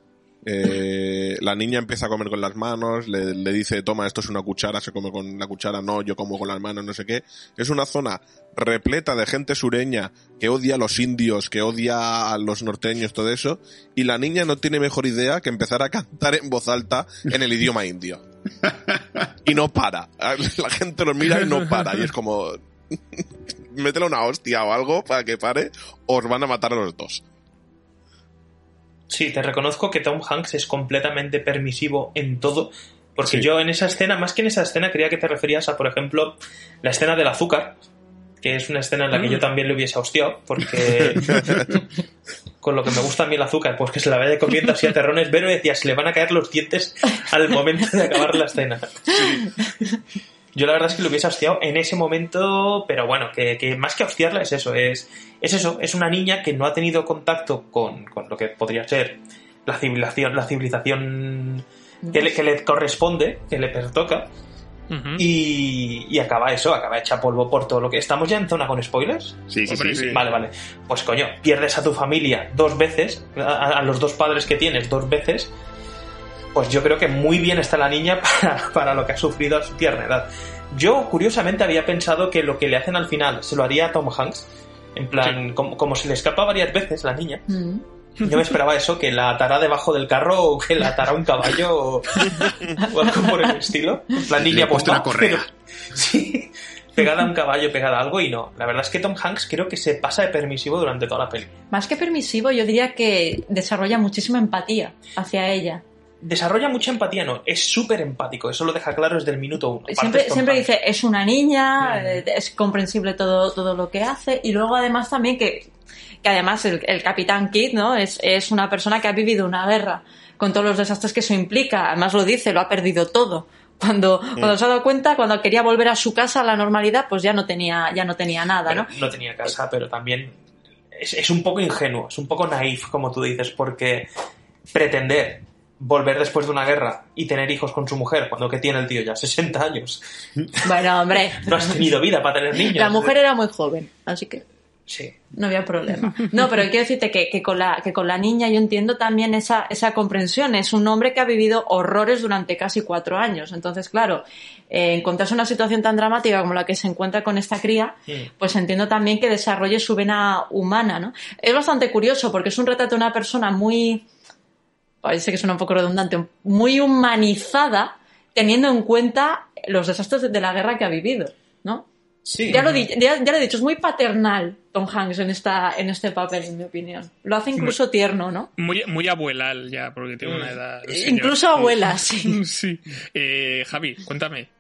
La niña empieza a comer con las manos, le dice, toma, esto es una cuchara, se come con la cuchara, no, yo como con las manos, no sé qué. Es una zona repleta de gente sureña que odia a los indios, que odia a los norteños, todo eso, y la niña no tiene mejor idea que empezar a cantar en voz alta en el idioma indio. Y no para. La gente lo mira y no para, y es como... métele una hostia o algo para que pare, o os van a matar a los dos. Sí, te reconozco que Tom Hanks es completamente permisivo en todo, porque yo en esa escena, más que en esa escena, creía que te referías a, por ejemplo, la escena del azúcar, que es una escena en la que yo también le hubiese hostiado, porque con lo que me gusta a mí el azúcar, pues que se la vaya comiendo así a terrones, pero decía, se le van a caer los dientes al momento de acabar la escena. Sí. Yo la verdad es que lo hubiese hostiado en ese momento, pero bueno, que más que hostiarla es eso, es una niña que no ha tenido contacto con lo que podría ser la civilización que le corresponde, que le pertoca, y acaba hecha polvo por todo lo que... ¿Estamos ya en zona con spoilers? Sí. Vale. Pues coño, pierdes a tu familia 2 veces, a los 2 padres que tienes 2 veces... Pues yo creo que muy bien está la niña para lo que ha sufrido a su tierna edad. Yo, curiosamente, había pensado que lo que le hacen al final se lo haría a Tom Hanks. En plan, como se le escapa varias veces la niña. Yo me esperaba eso, que la atará debajo del carro o que la atará un caballo o algo por el estilo. La niña ha puesto una correa. Sí, pegada a un caballo, pegada a algo, y no. La verdad es que Tom Hanks creo que se pasa de permisivo durante toda la peli. Más que permisivo, yo diría que desarrolla muchísima empatía hacia ella. Desarrolla mucha empatía, no, es súper empático, eso lo deja claro desde el minuto 1. Siempre dice, es una niña, es comprensible todo lo que hace, y luego además también que además el Capitán Kidd, ¿no? Es una persona que ha vivido una guerra con todos los desastres que eso implica, además lo dice, lo ha perdido todo. Cuando se ha dado cuenta, cuando quería volver a su casa a la normalidad, pues ya no tenía nada, ¿no? No tenía casa, pero también es un poco ingenuo, es un poco naif, como tú dices, porque pretender volver después de una guerra y tener hijos con su mujer cuando que tiene el tío ya 60 años. Bueno, hombre. No has tenido vida para tener niños. La mujer era muy joven, así que sí, no había problema. No, pero quiero decirte que con la niña yo entiendo también esa comprensión. Es un hombre que ha vivido horrores durante casi 4 años. Entonces, claro, encontrarse una situación tan dramática como la que se encuentra con esta cría, pues entiendo también que desarrolle su vena humana, ¿no? Es bastante curioso porque es un retrato de una persona muy... parece que suena un poco redundante, muy humanizada, teniendo en cuenta los desastres de la guerra que ha vivido, ¿no? Sí. Ya lo he dicho, es muy paternal Tom Hanks en este papel, en mi opinión. Lo hace incluso tierno, ¿no? Muy abuelal ya, porque tiene una edad... Incluso abuela, sí. Sí. Javi, cuéntame.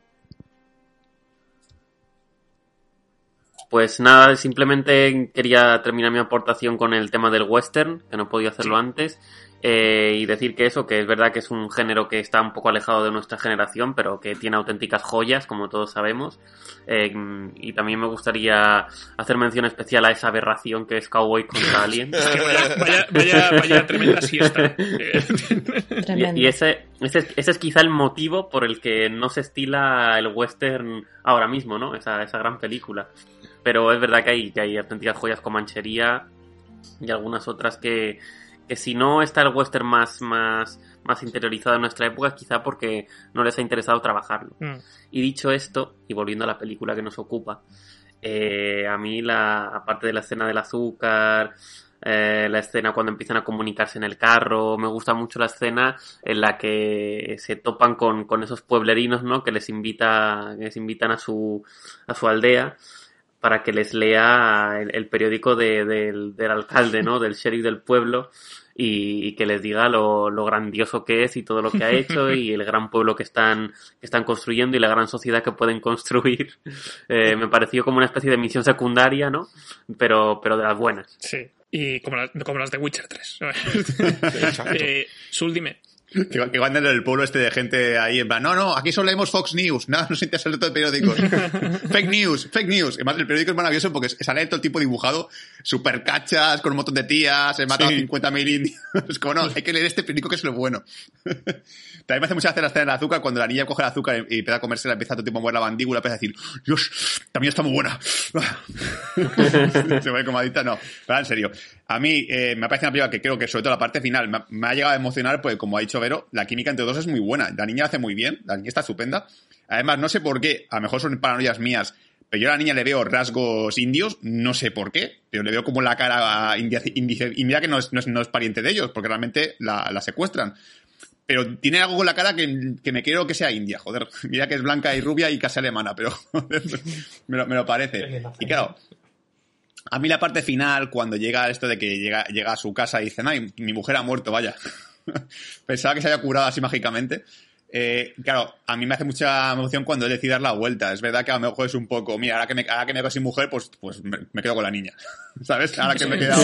Pues nada, simplemente quería terminar mi aportación con el tema del western, que no he podido hacerlo antes. Y decir que es verdad que es un género que está un poco alejado de nuestra generación, pero que tiene auténticas joyas, como todos sabemos. Y también me gustaría hacer mención especial a esa aberración que es Cowboy contra Alien. Vaya tremenda siesta. Y ese es quizá el motivo por el que no se estila el western ahora mismo, ¿no? Esa gran película. Pero es verdad que hay auténticas joyas como Manchería y algunas otras que si no está el western más interiorizado en nuestra época, quizá porque no les ha interesado trabajarlo. Y dicho esto, y volviendo a la película que nos ocupa, a mí, aparte de la escena del azúcar, la escena cuando empiezan a comunicarse en el carro, me gusta mucho la escena en la que se topan con esos pueblerinos, ¿no? que les invitan a su aldea para que les lea el periódico del alcalde, ¿no? Del sheriff del pueblo, y que les diga lo grandioso que es y todo lo que ha hecho y el gran pueblo que están construyendo y la gran sociedad que pueden construir. Me pareció como una especie de misión secundaria, ¿no? Pero de las buenas. Sí, y como las de Witcher 3. Sul, dime. Que van en el pueblo de gente ahí en plan, no, aquí solo leemos Fox News, no se interesa el resto de periódicos. Fake news. Además, el periódico es maravilloso porque sale todo el tipo dibujado, super cachas, con un montón de tías, he matado a 50.000 indios. Es como, no, hay que leer este periódico que es lo bueno. También me hace mucha gracia la escena del azúcar, cuando la niña coge el azúcar y empieza a comérsela, empieza todo el tiempo a mover la mandíbula, empieza a decir, Dios, también está muy buena. Se ve como adicta, no. Pero en serio, a mí me parece una película que creo que, sobre todo la parte final, me ha llegado a emocionar porque, como ha dicho Vero, la química entre los dos es muy buena. La niña hace muy bien, la niña está estupenda. Además, no sé por qué, a lo mejor son paranoias mías, pero yo a la niña le veo rasgos indios, no sé por qué, pero le veo como la cara india y mira que no es pariente de ellos, porque realmente la secuestran. Pero tiene algo con la cara que me quiero que sea india, joder. Mira que es blanca y rubia y casi alemana, pero joder, me lo parece. Y claro, a mí la parte final, cuando llega esto de que llega a su casa y dice, no, mi mujer ha muerto, vaya. Pensaba que se había curado así mágicamente. Claro, a mí me hace mucha emoción cuando él decide dar la vuelta. Es verdad que a lo mejor es un poco, mira, ahora que me quedo sin mujer, pues me quedo con la niña. ¿Sabes? Ahora que me he quedado...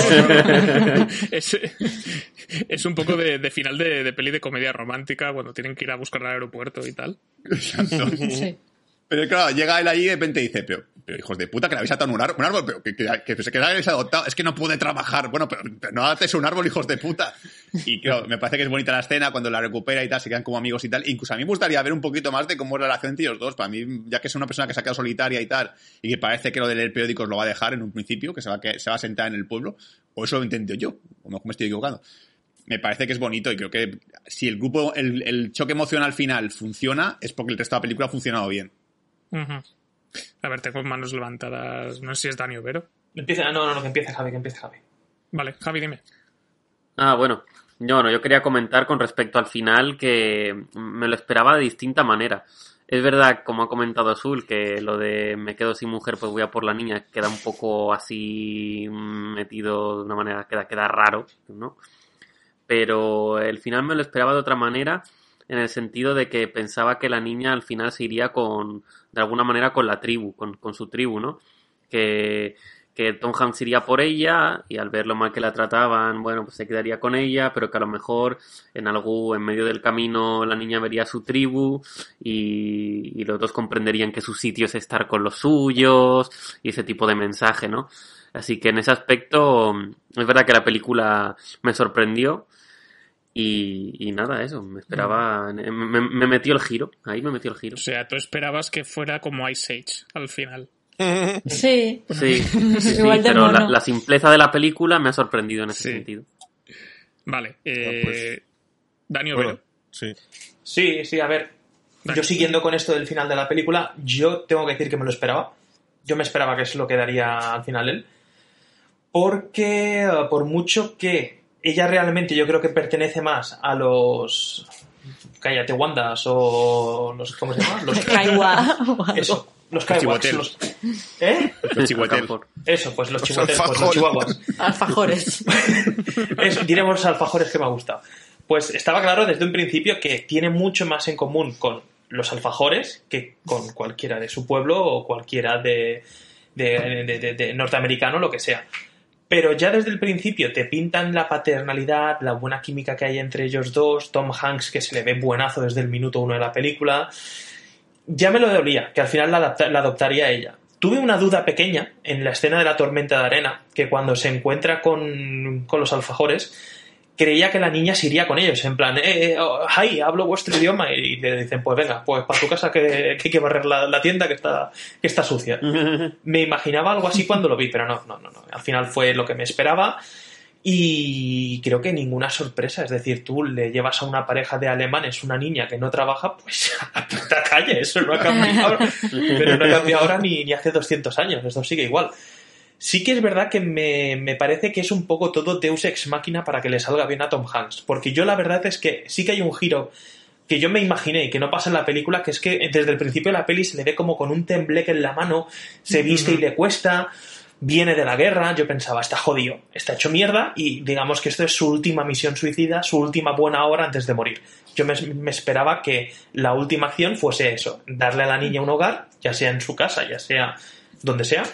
es un poco de final de peli de comedia romántica, cuando tienen que ir a buscar al aeropuerto y tal. Exacto. Sí. Pero claro, llega él ahí y de repente dice, pero hijos de puta, que le habéis atado un árbol, pero que se queda habéis adoptado, es que no puede trabajar. Bueno, pero no haces un árbol, hijos de puta. Y claro, me parece que es bonita la escena cuando la recupera y tal, se quedan como amigos y tal. Incluso a mí me gustaría ver un poquito más de cómo es la relación entre ellos dos. Para mí, ya que es una persona que se ha quedado solitaria y tal, y que parece que lo de leer periódicos lo va a dejar en un principio, que se va a sentar en el pueblo, o eso lo intento yo, o mejor me estoy equivocando. Me parece que es bonito y creo que si el grupo, el choque emocional final funciona, es porque el resto de la película ha funcionado bien. Uh-huh. A ver, tengo manos levantadas. No sé si es Dani o Vero. Empieza, no, que empiece Javi. Vale, Javi, dime. Bueno, yo quería comentar con respecto al final que me lo esperaba de distinta manera. Es verdad, como ha comentado Azul, que lo de me quedo sin mujer, pues voy a por la niña, queda un poco así metido de una manera, queda raro, ¿no? Pero el final me lo esperaba de otra manera, en el sentido de que pensaba que la niña al final se iría de alguna manera con la tribu, con su tribu, ¿no? Que Tom Hanks iría por ella y al ver lo mal que la trataban, bueno, pues se quedaría con ella, pero que a lo mejor en medio del camino la niña vería a su tribu y los dos comprenderían que su sitio es estar con los suyos y ese tipo de mensaje, ¿no? Así que en ese aspecto es verdad que la película me sorprendió. Y nada, eso, me esperaba, me metió el giro, ahí me metió el giro. O sea, tú esperabas que fuera como Ice Age al final. Sí. Sí, pero la simpleza de la película me ha sorprendido en ese sentido. Vale, pues, Dani o Vero. Sí, a ver, yo siguiendo con esto del final de la película, yo tengo que decir que me lo esperaba. Yo me esperaba que es lo que daría al final él. Porque por mucho que ella realmente yo creo que pertenece más a los... Cállate, Wandas o los... ¿Cómo se llama? Los Kaiwa. Eso, los Kaiwas. Los chihuahuas. Eso, pues los chihuahuas. Alfajores. Diremos alfajores que me ha gustado. Pues estaba claro desde un principio que tiene mucho más en común con los alfajores que con cualquiera de su pueblo o cualquiera de norteamericano, lo que sea. Pero ya desde el principio te pintan la paternalidad, la buena química que hay entre ellos dos, Tom Hanks que se le ve buenazo desde el minuto 1 de la película. Ya me lo dolía, que al final la adoptaría ella. Tuve una duda pequeña en la escena de la tormenta de arena, que cuando se encuentra con los alfajores, creía que la niña se iría con ellos, en plan, hi, hablo vuestro idioma, y le dicen, pues venga, pues para tu casa que hay que barrer la tienda que está sucia. Me imaginaba algo así cuando lo vi, pero no. Al final fue lo que me esperaba y creo que ninguna sorpresa. Es decir, tú le llevas a una pareja de alemanes una niña que no trabaja, pues a la puta calle, eso no ha cambiado, pero no ha cambiado ahora ni hace 200 años, esto sigue igual. Sí que es verdad que me parece que es un poco todo Deus Ex Machina para que le salga bien a Tom Hanks, porque yo la verdad es que sí que hay un giro que yo me imaginé y que no pasa en la película, que es que desde el principio de la peli se le ve como con un tembleque en la mano, se viste y le cuesta, viene de la guerra, yo pensaba, está jodido, está hecho mierda y digamos que esto es su última misión suicida, su última buena hora antes de morir. Yo me esperaba que la última acción fuese eso, darle a la niña un hogar, ya sea en su casa, ya sea donde sea,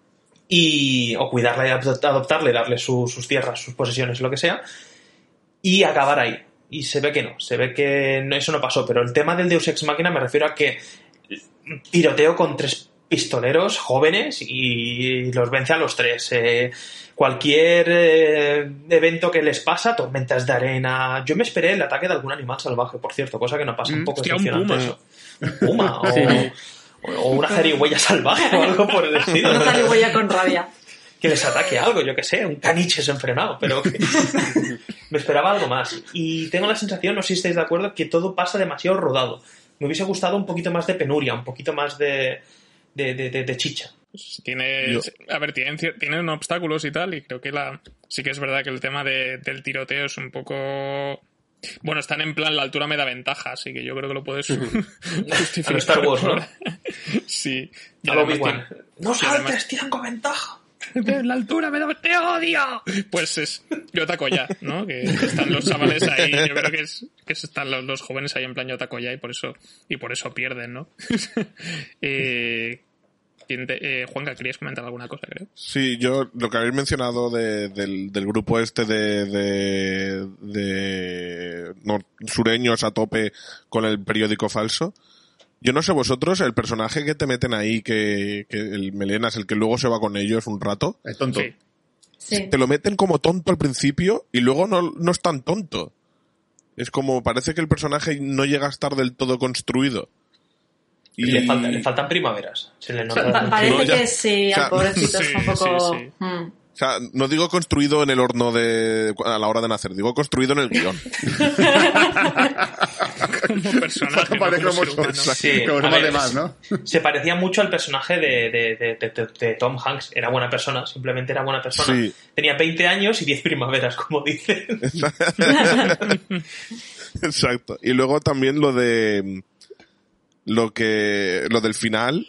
o cuidarla y adoptarle, darle sus tierras, sus posesiones, lo que sea, y acabar ahí. Y se ve que no, eso no pasó. Pero el tema del Deus Ex Machina me refiero a que tiroteo con 3 pistoleros jóvenes y los vence a los 3. Cualquier evento que les pasa, tormentas de arena... Yo me esperé el ataque de algún animal salvaje, por cierto, cosa que no pasa un poco excepcionante eso. Un puma o una zarigüeya salvaje o algo por el estilo. Una zarigüeya con rabia. Que les ataque algo, yo que sé, un caniche desenfrenado, pero me esperaba algo más. Y tengo la sensación, no sé si estáis de acuerdo, que todo pasa demasiado rodado. Me hubiese gustado un poquito más de penuria, un poquito más de chicha. Tienen obstáculos y tal, y creo que sí que es verdad que el tema del tiroteo es un poco... Bueno, están en plan, la altura me da ventaja, así que yo creo que lo puedes justificar. A Star Wars, ¿no? Sí. A lo Obi-Wan. No saltes, tengo ventaja. La altura me da... ¡Te odio! Pues yo taco ya, ¿no? Que están los chavales ahí, yo creo que están los jóvenes ahí en plan yo taco ya y por eso pierden, ¿no? Juanca, ¿querías comentar alguna cosa, creo? Sí, yo lo que habéis mencionado del grupo este de sureños a tope con el periódico falso. Yo no sé vosotros, el personaje que te meten ahí, que el Melenas, el que luego se va con ellos un rato. Es tonto. Sí. Te lo meten como tonto al principio y luego no es tan tonto. Es como, parece que el personaje no llega a estar del todo construido. Y le faltan primaveras. Se le nota. Parece que sí, al pobrecito es un poco... Sí. O sea, no digo construido en el horno a la hora de nacer, digo construido en el guión. Como personaje, ¿no? Como ser humano. Sí, como a ver, demás, ¿no? Se parecía mucho al personaje de Tom Hanks. Era buena persona, simplemente era buena persona. Sí. Tenía 20 años y 10 primaveras, como dicen. Exacto. Y luego también lo del final.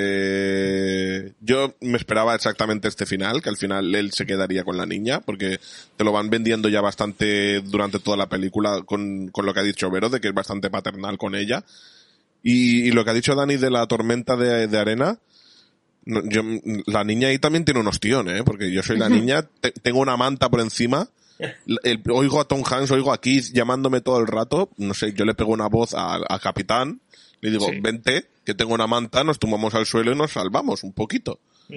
Yo me esperaba exactamente este final, que al final él se quedaría con la niña, porque te lo van vendiendo ya bastante durante toda la película con lo que ha dicho Vero, de que es bastante paternal con ella. Y lo que ha dicho Dani de la tormenta de arena, la niña ahí también tiene un ostión, porque yo soy la niña, tengo una manta por encima, oigo a Tom Hanks, oigo a Keith llamándome todo el rato, no sé, yo le pego una voz a Capitán, le digo, Sí. Vente, que tengo una manta, nos tumbamos al suelo y nos salvamos un poquito.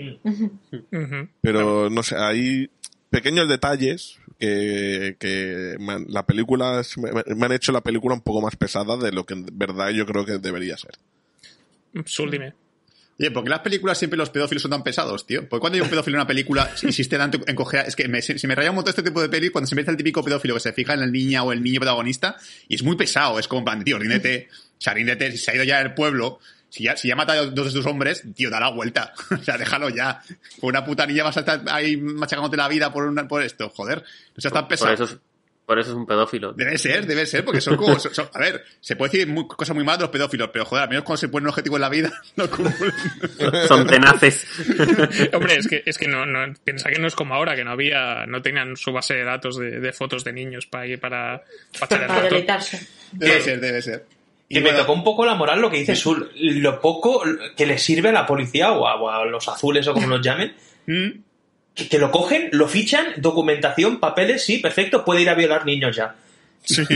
Ujú. Pero, no sé, hay pequeños detalles que la película, me han hecho la película un poco más pesada de lo que en verdad yo creo que debería ser. Sul, dime. Oye, ¿por qué las películas siempre los pedófilos son tan pesados, tío? Porque cuando hay un pedófilo en una película, insiste tanto en coger... Es que se me raya un montón este tipo de pelis cuando se mete el típico pedófilo que se fija en la niña o el niño protagonista y es muy pesado. Es como, en plan, tío, ríndete. O sea, ríndete. Si se ha ido ya del pueblo, si ya ha matado a 2 de tus hombres, tío, da la vuelta. O sea, déjalo ya. Por una puta niña vas a estar ahí machacándote la vida por esto. Joder, no seas tan pesado. Por eso es un pedófilo. Debe ser, porque son como... a ver, se puede decir cosas muy malas de los pedófilos, pero joder, al menos cuando se ponen un objetivo en la vida, lo cumplen. Son tenaces. Hombre, es que no piensa que no es como ahora, que no tenían su base de datos de fotos de niños para echar el Para rato. deleitarse. Debe ser. Y me tocó un poco la moral lo que dice Sul. Lo poco que le sirve a la policía o a los azules o como los llamen, que lo cogen, lo fichan, documentación, papeles, sí, perfecto, puede ir a violar niños ya. Sí.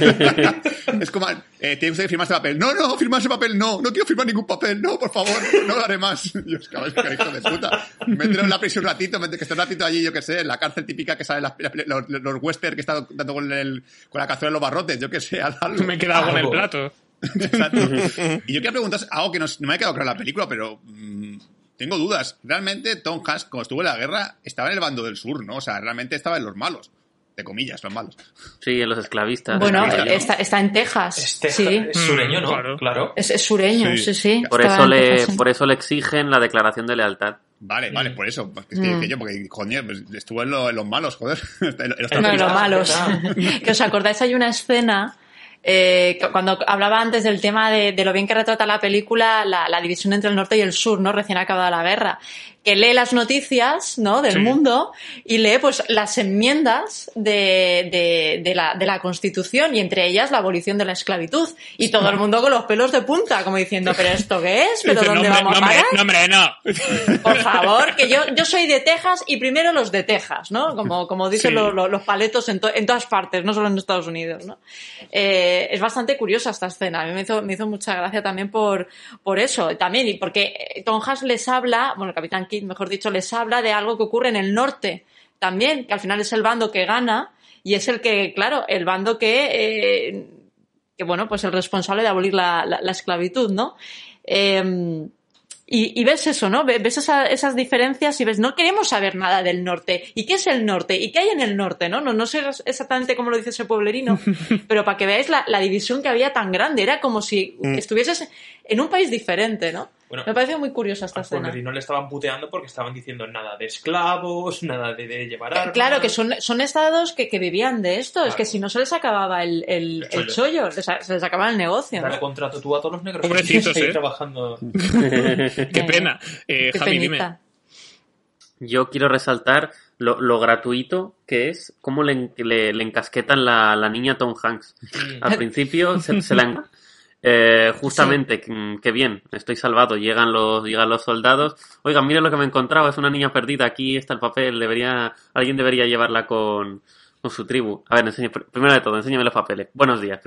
Es como, tiene usted que firmar ese papel. No, firmar ese papel no quiero firmar ningún papel, no, por favor, no lo haré más. Dios, cabrón, que hijo de puta. Mételo en la prisión un ratito, que esté un ratito allí, yo que sé, en la cárcel típica que sale los western que está dando con la cazuela en los barrotes, yo que sé, algo. Me he quedado con el plato. Exacto. Y yo quería preguntar algo que no me ha quedado claro en la película, pero tengo dudas. Realmente Tom Hanks, cuando estuvo en la guerra, estaba en el bando del sur, ¿no? O sea, realmente estaba en los malos. De comillas, los malos. Sí, en los esclavistas. Bueno, Esclavistas, ¿no? está en Texas. Sí. Es sureño, ¿no? Claro. Es sureño, sí. Por Estaba eso, en Texas, sí. por eso le exigen la declaración de lealtad. Vale, por eso. Es que dije yo, porque, coño, pues, estuvo en los malos, joder. No, los malos. Que os acordáis, hay una escena cuando hablaba antes del tema de lo bien que retrata la película la división entre el norte y el sur, ¿no? Recién acabada la guerra. que lee las noticias, ¿no? Del mundo y lee pues las enmiendas de la Constitución y entre ellas la abolición de la esclavitud. Y todo el mundo con los pelos de punta, como diciendo, ¿pero esto qué es? ¿Pero dónde vamos a parar? No. Por favor, que yo soy de Texas y primero los de Texas, ¿no? Como dicen los paletos en todas partes, no solo en Estados Unidos, ¿no? Es bastante curiosa esta escena. A mí me hizo mucha gracia también por eso. También, y porque Tom Hanks les habla, bueno, el Capitán Kidd, mejor dicho, les habla de algo que ocurre en el norte también, que al final es el bando que gana y es el que, claro, el bando que bueno, pues el responsable de abolir la esclavitud, ¿no? Y ves eso, ¿no? Ves esas diferencias y ves, no queremos saber nada del norte. ¿Y qué es el norte? ¿Y qué hay en el norte? No sé exactamente cómo lo dice ese pueblerino, pero para que veáis la división que había tan grande. Era como si estuvieses en un país diferente, ¿no? Bueno, me parece muy curiosa esta escena. Al pueblerino le estaban puteando porque estaban diciendo nada de esclavos, nada de llevar armas. Claro, que son estados que vivían de esto. Claro. Es que si no se les acababa el chollo, se les acababa el negocio. Dale contrato tú a todos los negros. Pobrecitos, trabajando. Qué pena. Qué Javi, penita. Dime. Yo quiero resaltar lo gratuito que es cómo le encasquetan la niña Tom Hanks. Al principio se la... justamente, que bien, estoy salvado, llegan los soldados. Oigan, miren lo que me he encontrado, es una niña perdida, aquí está el papel, alguien debería llevarla con su tribu. A ver, primero de todo, enséñame los papeles. Buenos días.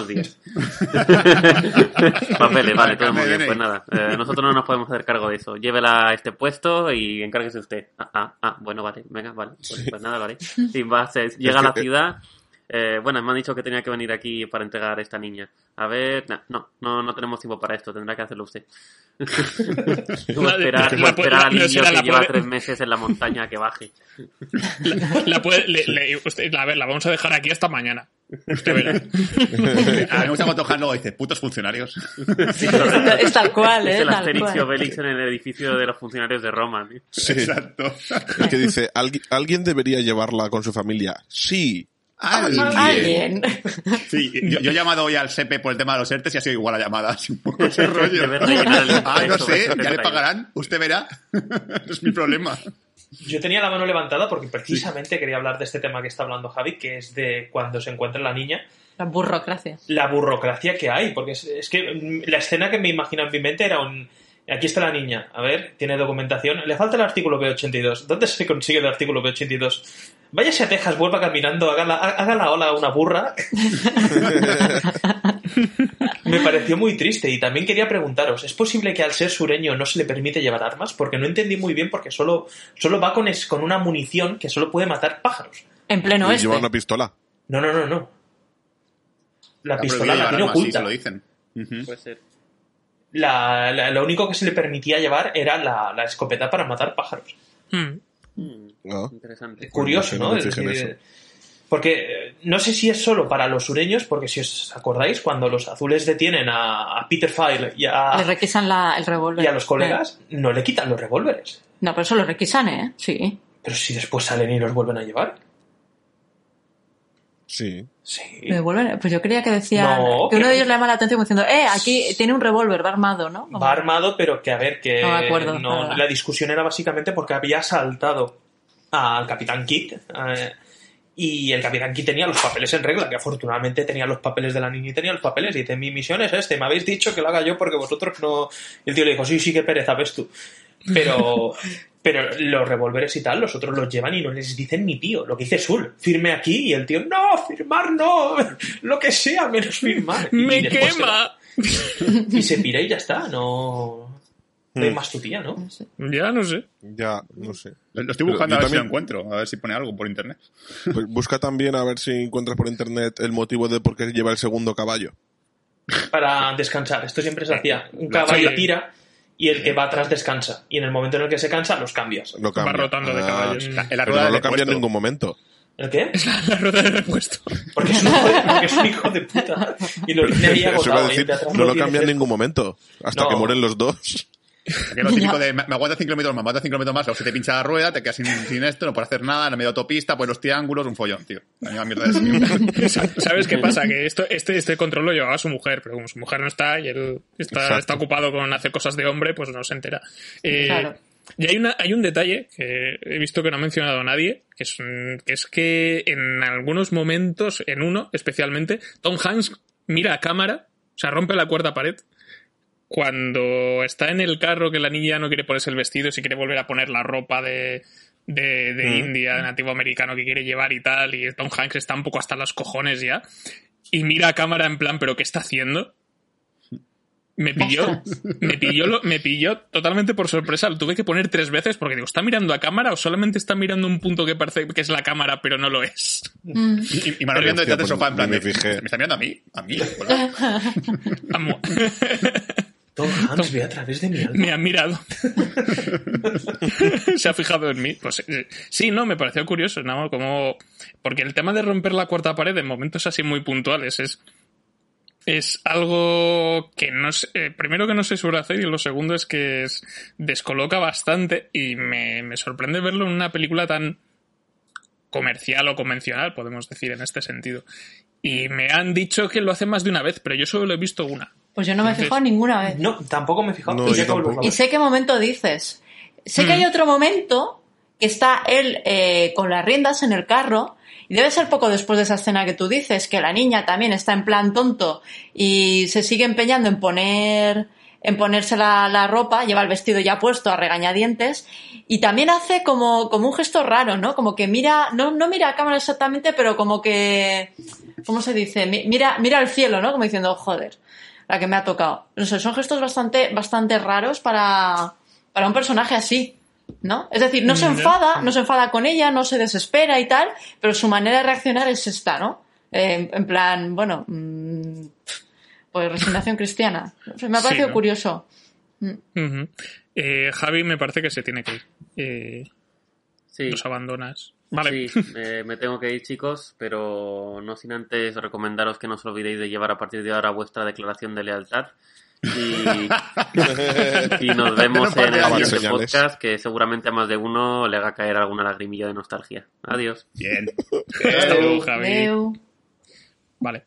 Papeles, vale, todo muy bien, pues nada, nosotros no nos podemos hacer cargo de eso. Llévela a este puesto y encárguese usted. Bueno, vale, venga, vale, pues nada, vale. Y llega a la ciudad. Bueno, me han dicho que tenía que venir aquí para entregar a esta niña. A ver, no tenemos tiempo para esto, tendrá que hacerlo usted. esperar al niño que lleva 3 meses en la montaña a que baje. A ver, la vamos a dejar aquí hasta mañana. Usted verá. A mí me gusta cuando Tojan luego dice, putos funcionarios. Sí, es tal cual, Es el tal Asterix y cual. Obelix en el edificio de los funcionarios de Roma. ¿Sí? Sí. Exacto. Es que dice, ¿alguien debería llevarla con su familia? Sí. Alguien. Sí, yo he llamado hoy al SEPE por el tema de los ERTES y ha sido igual la llamada. Así un poco ese rollo. No sé, ya le pagarán. Usted verá. No es mi problema. Yo tenía la mano levantada porque precisamente quería hablar de este tema que está hablando Javi, que es de cuando se encuentra la niña. La burocracia. La burocracia que hay, porque es que la escena que me imagino en mi mente era aquí está la niña, a ver, tiene documentación, le falta el artículo B82. ¿Dónde se consigue el artículo B82? Váyase a Texas, vuelva caminando, haga la ola a una burra. Me pareció muy triste y también quería preguntaros, ¿es posible que al ser sureño no se le permite llevar armas? Porque no entendí muy bien porque solo va con una munición que solo puede matar pájaros. En pleno oeste. Lleva una pistola. No. La pistola la tiene oculta. Sí, se lo dicen. Puede ser. Lo único que se le permitía llevar era la escopeta para matar pájaros. Interesante. Curioso, ¿no? Porque no sé si es solo para los sureños, porque si os acordáis, cuando los azules detienen a Peter File y le requisan el revólver. Y a los colegas, no le quitan los revólveres. No, pero eso lo requisan, ¿eh? Sí. Pero si después salen y los vuelven a llevar. Sí. Pues yo creía que decían que uno de ellos le llama la atención diciendo, aquí tiene un revólver, va armado, ¿no? Va armado, pero que a ver, que no me acuerdo, la discusión era básicamente porque había asaltado al Capitán Kidd y el Capitán Kidd tenía los papeles en regla, que afortunadamente tenía los papeles de la niña y tenía los papeles, y dice, mi misión es me habéis dicho que lo haga yo porque vosotros no... Y el tío le dijo, sí, qué pereza, ves tú. Pero los revólveres y tal, los otros los llevan y no les dicen ni pío. Lo que dice Sul, firme aquí, y el tío, no, firmar no, lo que sea, menos firmar. ¡Me quema! Y se pira y ya está, no hay más tu tía, ¿no? Ya no sé. Lo estoy buscando a ver si lo encuentro, a ver si pone algo por internet. Pues busca también a ver si encuentras por internet el motivo de por qué lleva el segundo caballo. Para descansar, esto siempre se hacía. Un caballo tira y el que va atrás descansa. Y en el momento en el que se cansa, los cambias. Va rotando de caballos. Pero no lo cambia en ningún momento. ¿El qué? Es la rueda de repuesto. Porque es un hijo de puta. Y lo tiene ahí agotado. No lo cambia en ningún momento. Hasta que mueren los dos. Que lo típico de, me aguanta 5 kilómetros más, me aguanta 5 kilómetros más, luego se te pincha la rueda, te quedas sin esto, no puedes hacer nada, en la media autopista, pues los triángulos, un follón, tío. La misma mierda de ¿Sabes qué pasa? Que este control lo llevaba su mujer, pero como su mujer no está y él está ocupado con hacer cosas de hombre, pues no se entera. Claro. Y hay un detalle que he visto que no ha mencionado nadie, que es que en algunos momentos, en uno especialmente, Tom Hanks mira a cámara, o sea, rompe la cuarta pared, cuando está en el carro que la niña no quiere ponerse el vestido y se quiere volver a poner la ropa de India, de nativo americano que quiere llevar y tal, y Tom Hanks está un poco hasta los cojones ya, y mira a cámara en plan, ¿pero qué está haciendo? Me pilló totalmente por sorpresa. Lo tuve que poner 3 veces porque digo, ¿está mirando a cámara o solamente está mirando un punto que parece que es la cámara pero no lo es? Y Manuel viendo detrás del sofá en plan, ¿me está mirando a mí? ¿A mí? Tom Hanks ve a través de mi alma. Me ha mirado. Se ha fijado en mí. Pues sí, no, me pareció curioso, ¿no? Como... Porque el tema de romper la cuarta pared en momentos así muy puntuales es algo que no sé, primero que no se suele hacer y lo segundo es que descoloca bastante y me sorprende verlo en una película tan comercial o convencional, podemos decir en este sentido. Y me han dicho que lo hace más de una vez, pero yo solo lo he visto una. Pues yo no me he fijado ninguna vez. No, tampoco me he fijado. No, y sé qué momento dices. Sé que hay otro momento que está él con las riendas en el carro. Y debe ser poco después de esa escena que tú dices, que la niña también está en plan tonto y se sigue empeñando en ponerse la ropa, lleva el vestido ya puesto a regañadientes y también hace como un gesto raro, ¿no? Como que mira, no mira a cámara exactamente, pero como que, ¿cómo se dice? Mira al cielo, ¿no? Como diciendo, joder, la que me ha tocado. No sé, son gestos bastante raros para un personaje así, ¿no? Es decir, no se enfada con ella, no se desespera y tal, pero su manera de reaccionar es esta, ¿no? En plan, bueno, pues resignación cristiana. Me ha parecido curioso. Uh-huh. Javi me parece que se tiene que ir. Sí. Los abandonas. Vale. Sí, me tengo que ir, chicos, pero no sin antes recomendaros que no os olvidéis de llevar a partir de ahora vuestra declaración de lealtad. Y nos vemos en el siguiente podcast, que seguramente a más de uno le haga caer alguna lagrimilla de nostalgia. Adiós. Bien. Hasta luego, Javi. Vale.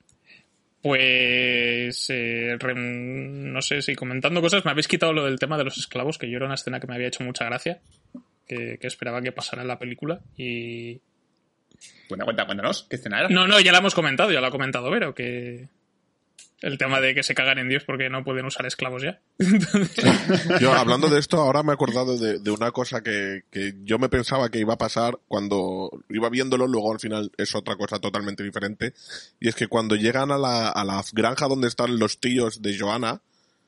Pues no sé si comentando cosas, me habéis quitado lo del tema de los esclavos, que yo era una escena que me había hecho mucha gracia, que esperaba que pasara en la película y... Cuéntanos, ¿qué escena era? No, ya la hemos comentado, ya lo ha comentado Vero, que... El tema de que se cagan en Dios porque no pueden usar esclavos ya. Yo, hablando de esto, ahora me he acordado de una cosa que yo me pensaba que iba a pasar cuando iba viéndolo, luego al final es otra cosa totalmente diferente. Y es que cuando llegan a la granja donde están los tíos de Johanna,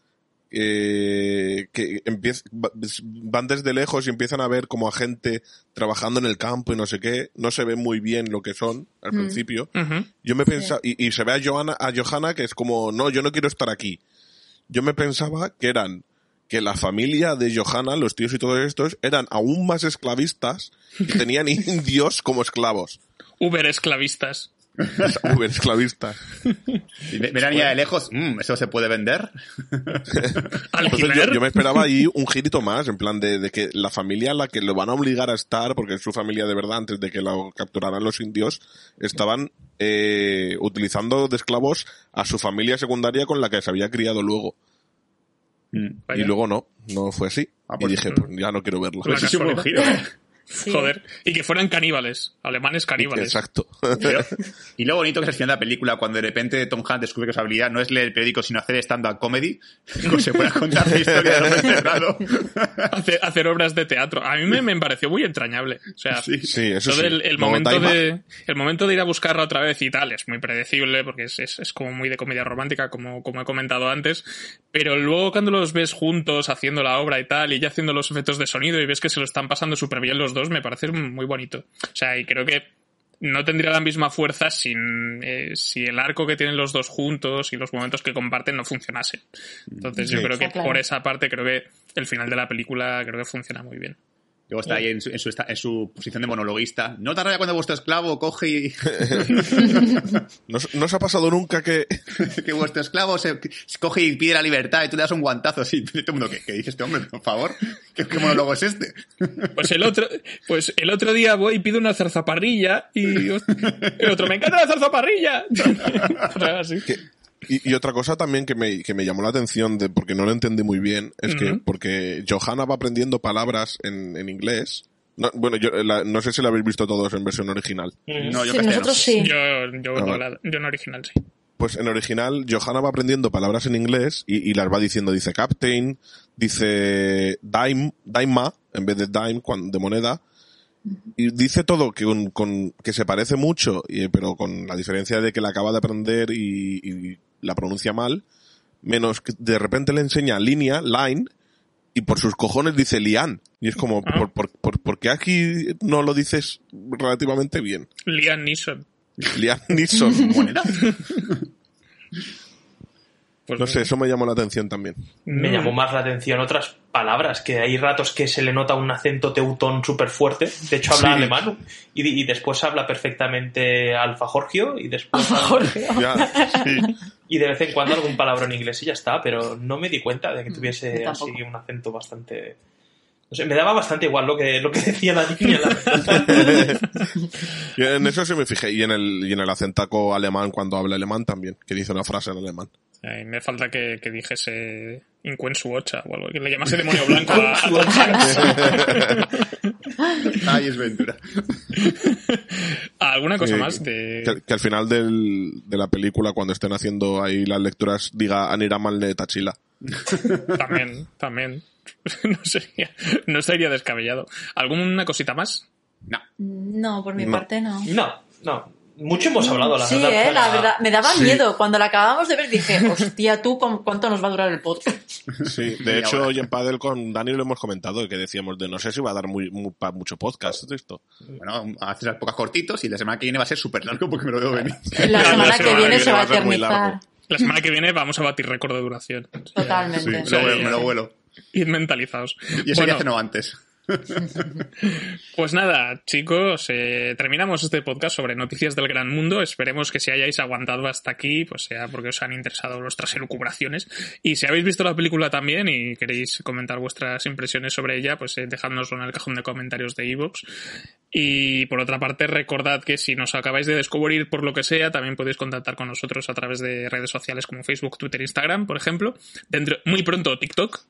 que van desde lejos y empiezan a ver como a gente trabajando en el campo y no sé qué, no se ve muy bien lo que son al principio. Uh-huh. Yo me pensaba, y se ve a Johanna que es como, no, yo no quiero estar aquí. Yo me pensaba que la familia de Johanna, los tíos y todos estos, eran aún más esclavistas y tenían indios como esclavos. Uber esclavistas. Uber esclavista. Verán ya de lejos, ¿eso se puede vender? Entonces yo me esperaba ahí un girito más, en plan de que la familia a la que lo van a obligar a estar, porque es su familia de verdad, antes de que lo capturaran los indios, estaban utilizando de esclavos a su familia secundaria con la que se había criado luego. Y luego no fue así. Y dije, pues ya no quiero verlo. Pues sí, un giro, Sí. Joder, y que fueran caníbales, alemanes caníbales. Exacto. Y lo bonito que es el final de la película, cuando de repente Tom Hanks descubre que su habilidad no es leer el periódico, sino hacer stand-up comedy, como se puede contar la historia de hombre cerrado. hacer obras de teatro. A mí me pareció muy entrañable. O sea, sí, eso sí. El momento de ir a buscarla otra vez y tal es muy predecible, porque es como muy de comedia romántica, como he comentado antes. Pero luego cuando los ves juntos haciendo la obra y tal, y ya haciendo los efectos de sonido y ves que se lo están pasando súper bien los dos, me parece muy bonito. O sea, y creo que no tendría la misma fuerza si el arco que tienen los dos juntos y los momentos que comparten no funcionasen. Entonces yo creo que por esa parte creo que el final de la película creo que funciona muy bien. Luego está ahí en su posición de monologuista. ¿No te raya cuando vuestro esclavo coge y... ¿No os ha pasado nunca que vuestro esclavo se coge y pide la libertad y tú le das un guantazo así? Todo el mundo, ¿qué dice este hombre, por favor? ¿Qué monólogo es este? Pues el otro día voy y pido una zarzaparrilla y el otro, ¡me encanta la zarzaparrilla! Así. Y otra cosa también que me llamó la atención, porque no lo entendí muy bien, es que porque Johanna va aprendiendo palabras en inglés. No, bueno, no sé si lo habéis visto todos en versión original. No, yo Sí, nosotros sí. Yo en original sí. Pues en original, Johanna va aprendiendo palabras en inglés y las va diciendo. Dice captain, dice daima, en vez de dime, de moneda. Y dice todo que se parece mucho, pero con la diferencia de que la acaba de aprender y la pronuncia mal. Menos que de repente le enseña línea, line, y por sus cojones dice lian. Y es como, ¿por qué aquí no lo dices relativamente bien? Liam Neeson. Liam Neeson. ¿Moneda? Pues No sé, eso me llamó la atención también. Me llamó más la atención otras palabras, que hay ratos que se le nota un acento teutón súper fuerte. De hecho, habla alemán y después habla perfectamente alfajorgio y después y de vez en cuando algún palabra en inglés y ya está, pero no me di cuenta de que tuviese así un acento bastante... No sé, me daba bastante igual lo que decía la niña. En eso sí me fijé. Y en el acentaco alemán, cuando habla alemán también, que dice una frase en alemán. Me falta que dijese Incuensuocha o algo, que le llamase demonio blanco a Tom Hanks. Ay, es Ventura. ¿Alguna cosa más? Que al final de la película, cuando estén haciendo ahí las lecturas, diga Anira Malne Tachila. También. No sería descabellado. ¿Alguna cosita más? No, por mi parte no. No. Mucho hemos hablado, la verdad. Sí, la verdad. Me daba miedo. Cuando la acabamos de ver dije, hostia, ¿tú cuánto nos va a durar el podcast? Sí, de hecho, hoy en Padel con Dani lo hemos comentado, que decíamos de no sé si va a dar mucho podcast esto. Bueno, haces las pocas cortitos y la semana que viene va a ser súper largo porque me lo veo venir. La semana que viene se va a eternizar. La semana que viene vamos a batir récord de duración. Totalmente. Sí, me lo vuelo. Ir mentalizados. Y eso ya cenó antes. Pues nada, chicos, terminamos este podcast sobre noticias del gran mundo. Esperemos que si hayáis aguantado hasta aquí, pues sea porque os han interesado nuestras elucubraciones. Y si habéis visto la película también y queréis comentar vuestras impresiones sobre ella, pues dejádnoslo en el cajón de comentarios de iVoox. Y por otra parte, recordad que si nos acabáis de descubrir por lo que sea, también podéis contactar con nosotros a través de redes sociales como Facebook, Twitter, Instagram, por ejemplo. Muy pronto TikTok.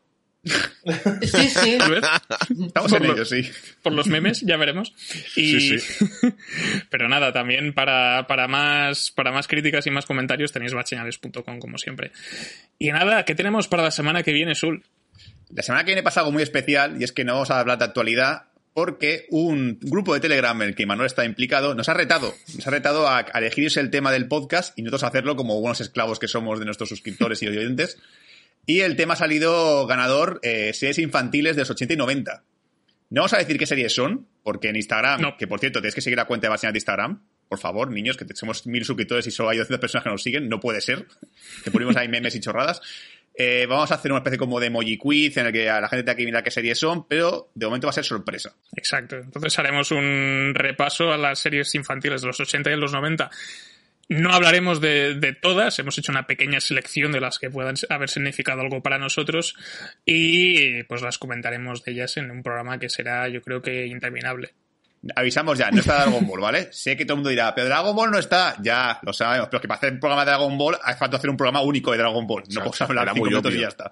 Sí. Estamos en ello, sí. Por los memes, ya veremos. Sí. Pero nada, también para más críticas y más comentarios tenéis bacheñales.com, como siempre. Y nada, ¿qué tenemos para la semana que viene, Sul? La semana que viene pasa algo muy especial, y es que no vamos a hablar de actualidad, porque un grupo de Telegram en el que Manuel está implicado nos ha retado a elegirse el tema del podcast y nosotros a hacerlo como buenos esclavos que somos de nuestros suscriptores y oyentes. Y el tema ha salido ganador, series infantiles de los 80 y 90. No vamos a decir qué series son, porque en Instagram, que por cierto, tenéis que seguir la cuenta de Bacheñas de Instagram. Por favor, niños, que somos 1000 suscriptores y solo hay 200 personas que nos siguen. No puede ser. Que ponemos ahí memes y chorradas. Vamos a hacer una especie como de emoji quiz en el que a la gente tenga que mirar qué series son, pero de momento va a ser sorpresa. Exacto. Entonces haremos un repaso a las series infantiles de los 80 y de los 90. No hablaremos de todas, hemos hecho una pequeña selección de las que puedan haber significado algo para nosotros y pues las comentaremos de ellas en un programa que será, yo creo que interminable. Avisamos ya, no está Dragon Ball, ¿vale? Sé que todo el mundo dirá, pero Dragon Ball no está. Ya, lo sabemos, pero que para hacer un programa de Dragon Ball hace falta hacer un programa único de Dragon Ball. No podemos hablar 5 minutos y ya está.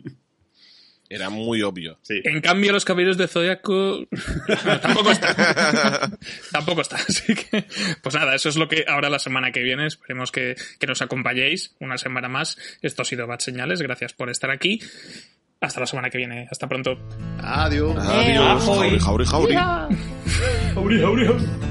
Era muy obvio. Sí. En cambio, los Caballeros de Zodiaco tampoco está. Tampoco está. Así que, pues nada, eso es lo que ahora la semana que viene. Esperemos que nos acompañéis una semana más. Esto ha sido Bad Señales. Gracias por estar aquí. Hasta la semana que viene. Hasta pronto. Adiós. Adiós. Jauri. Jauri.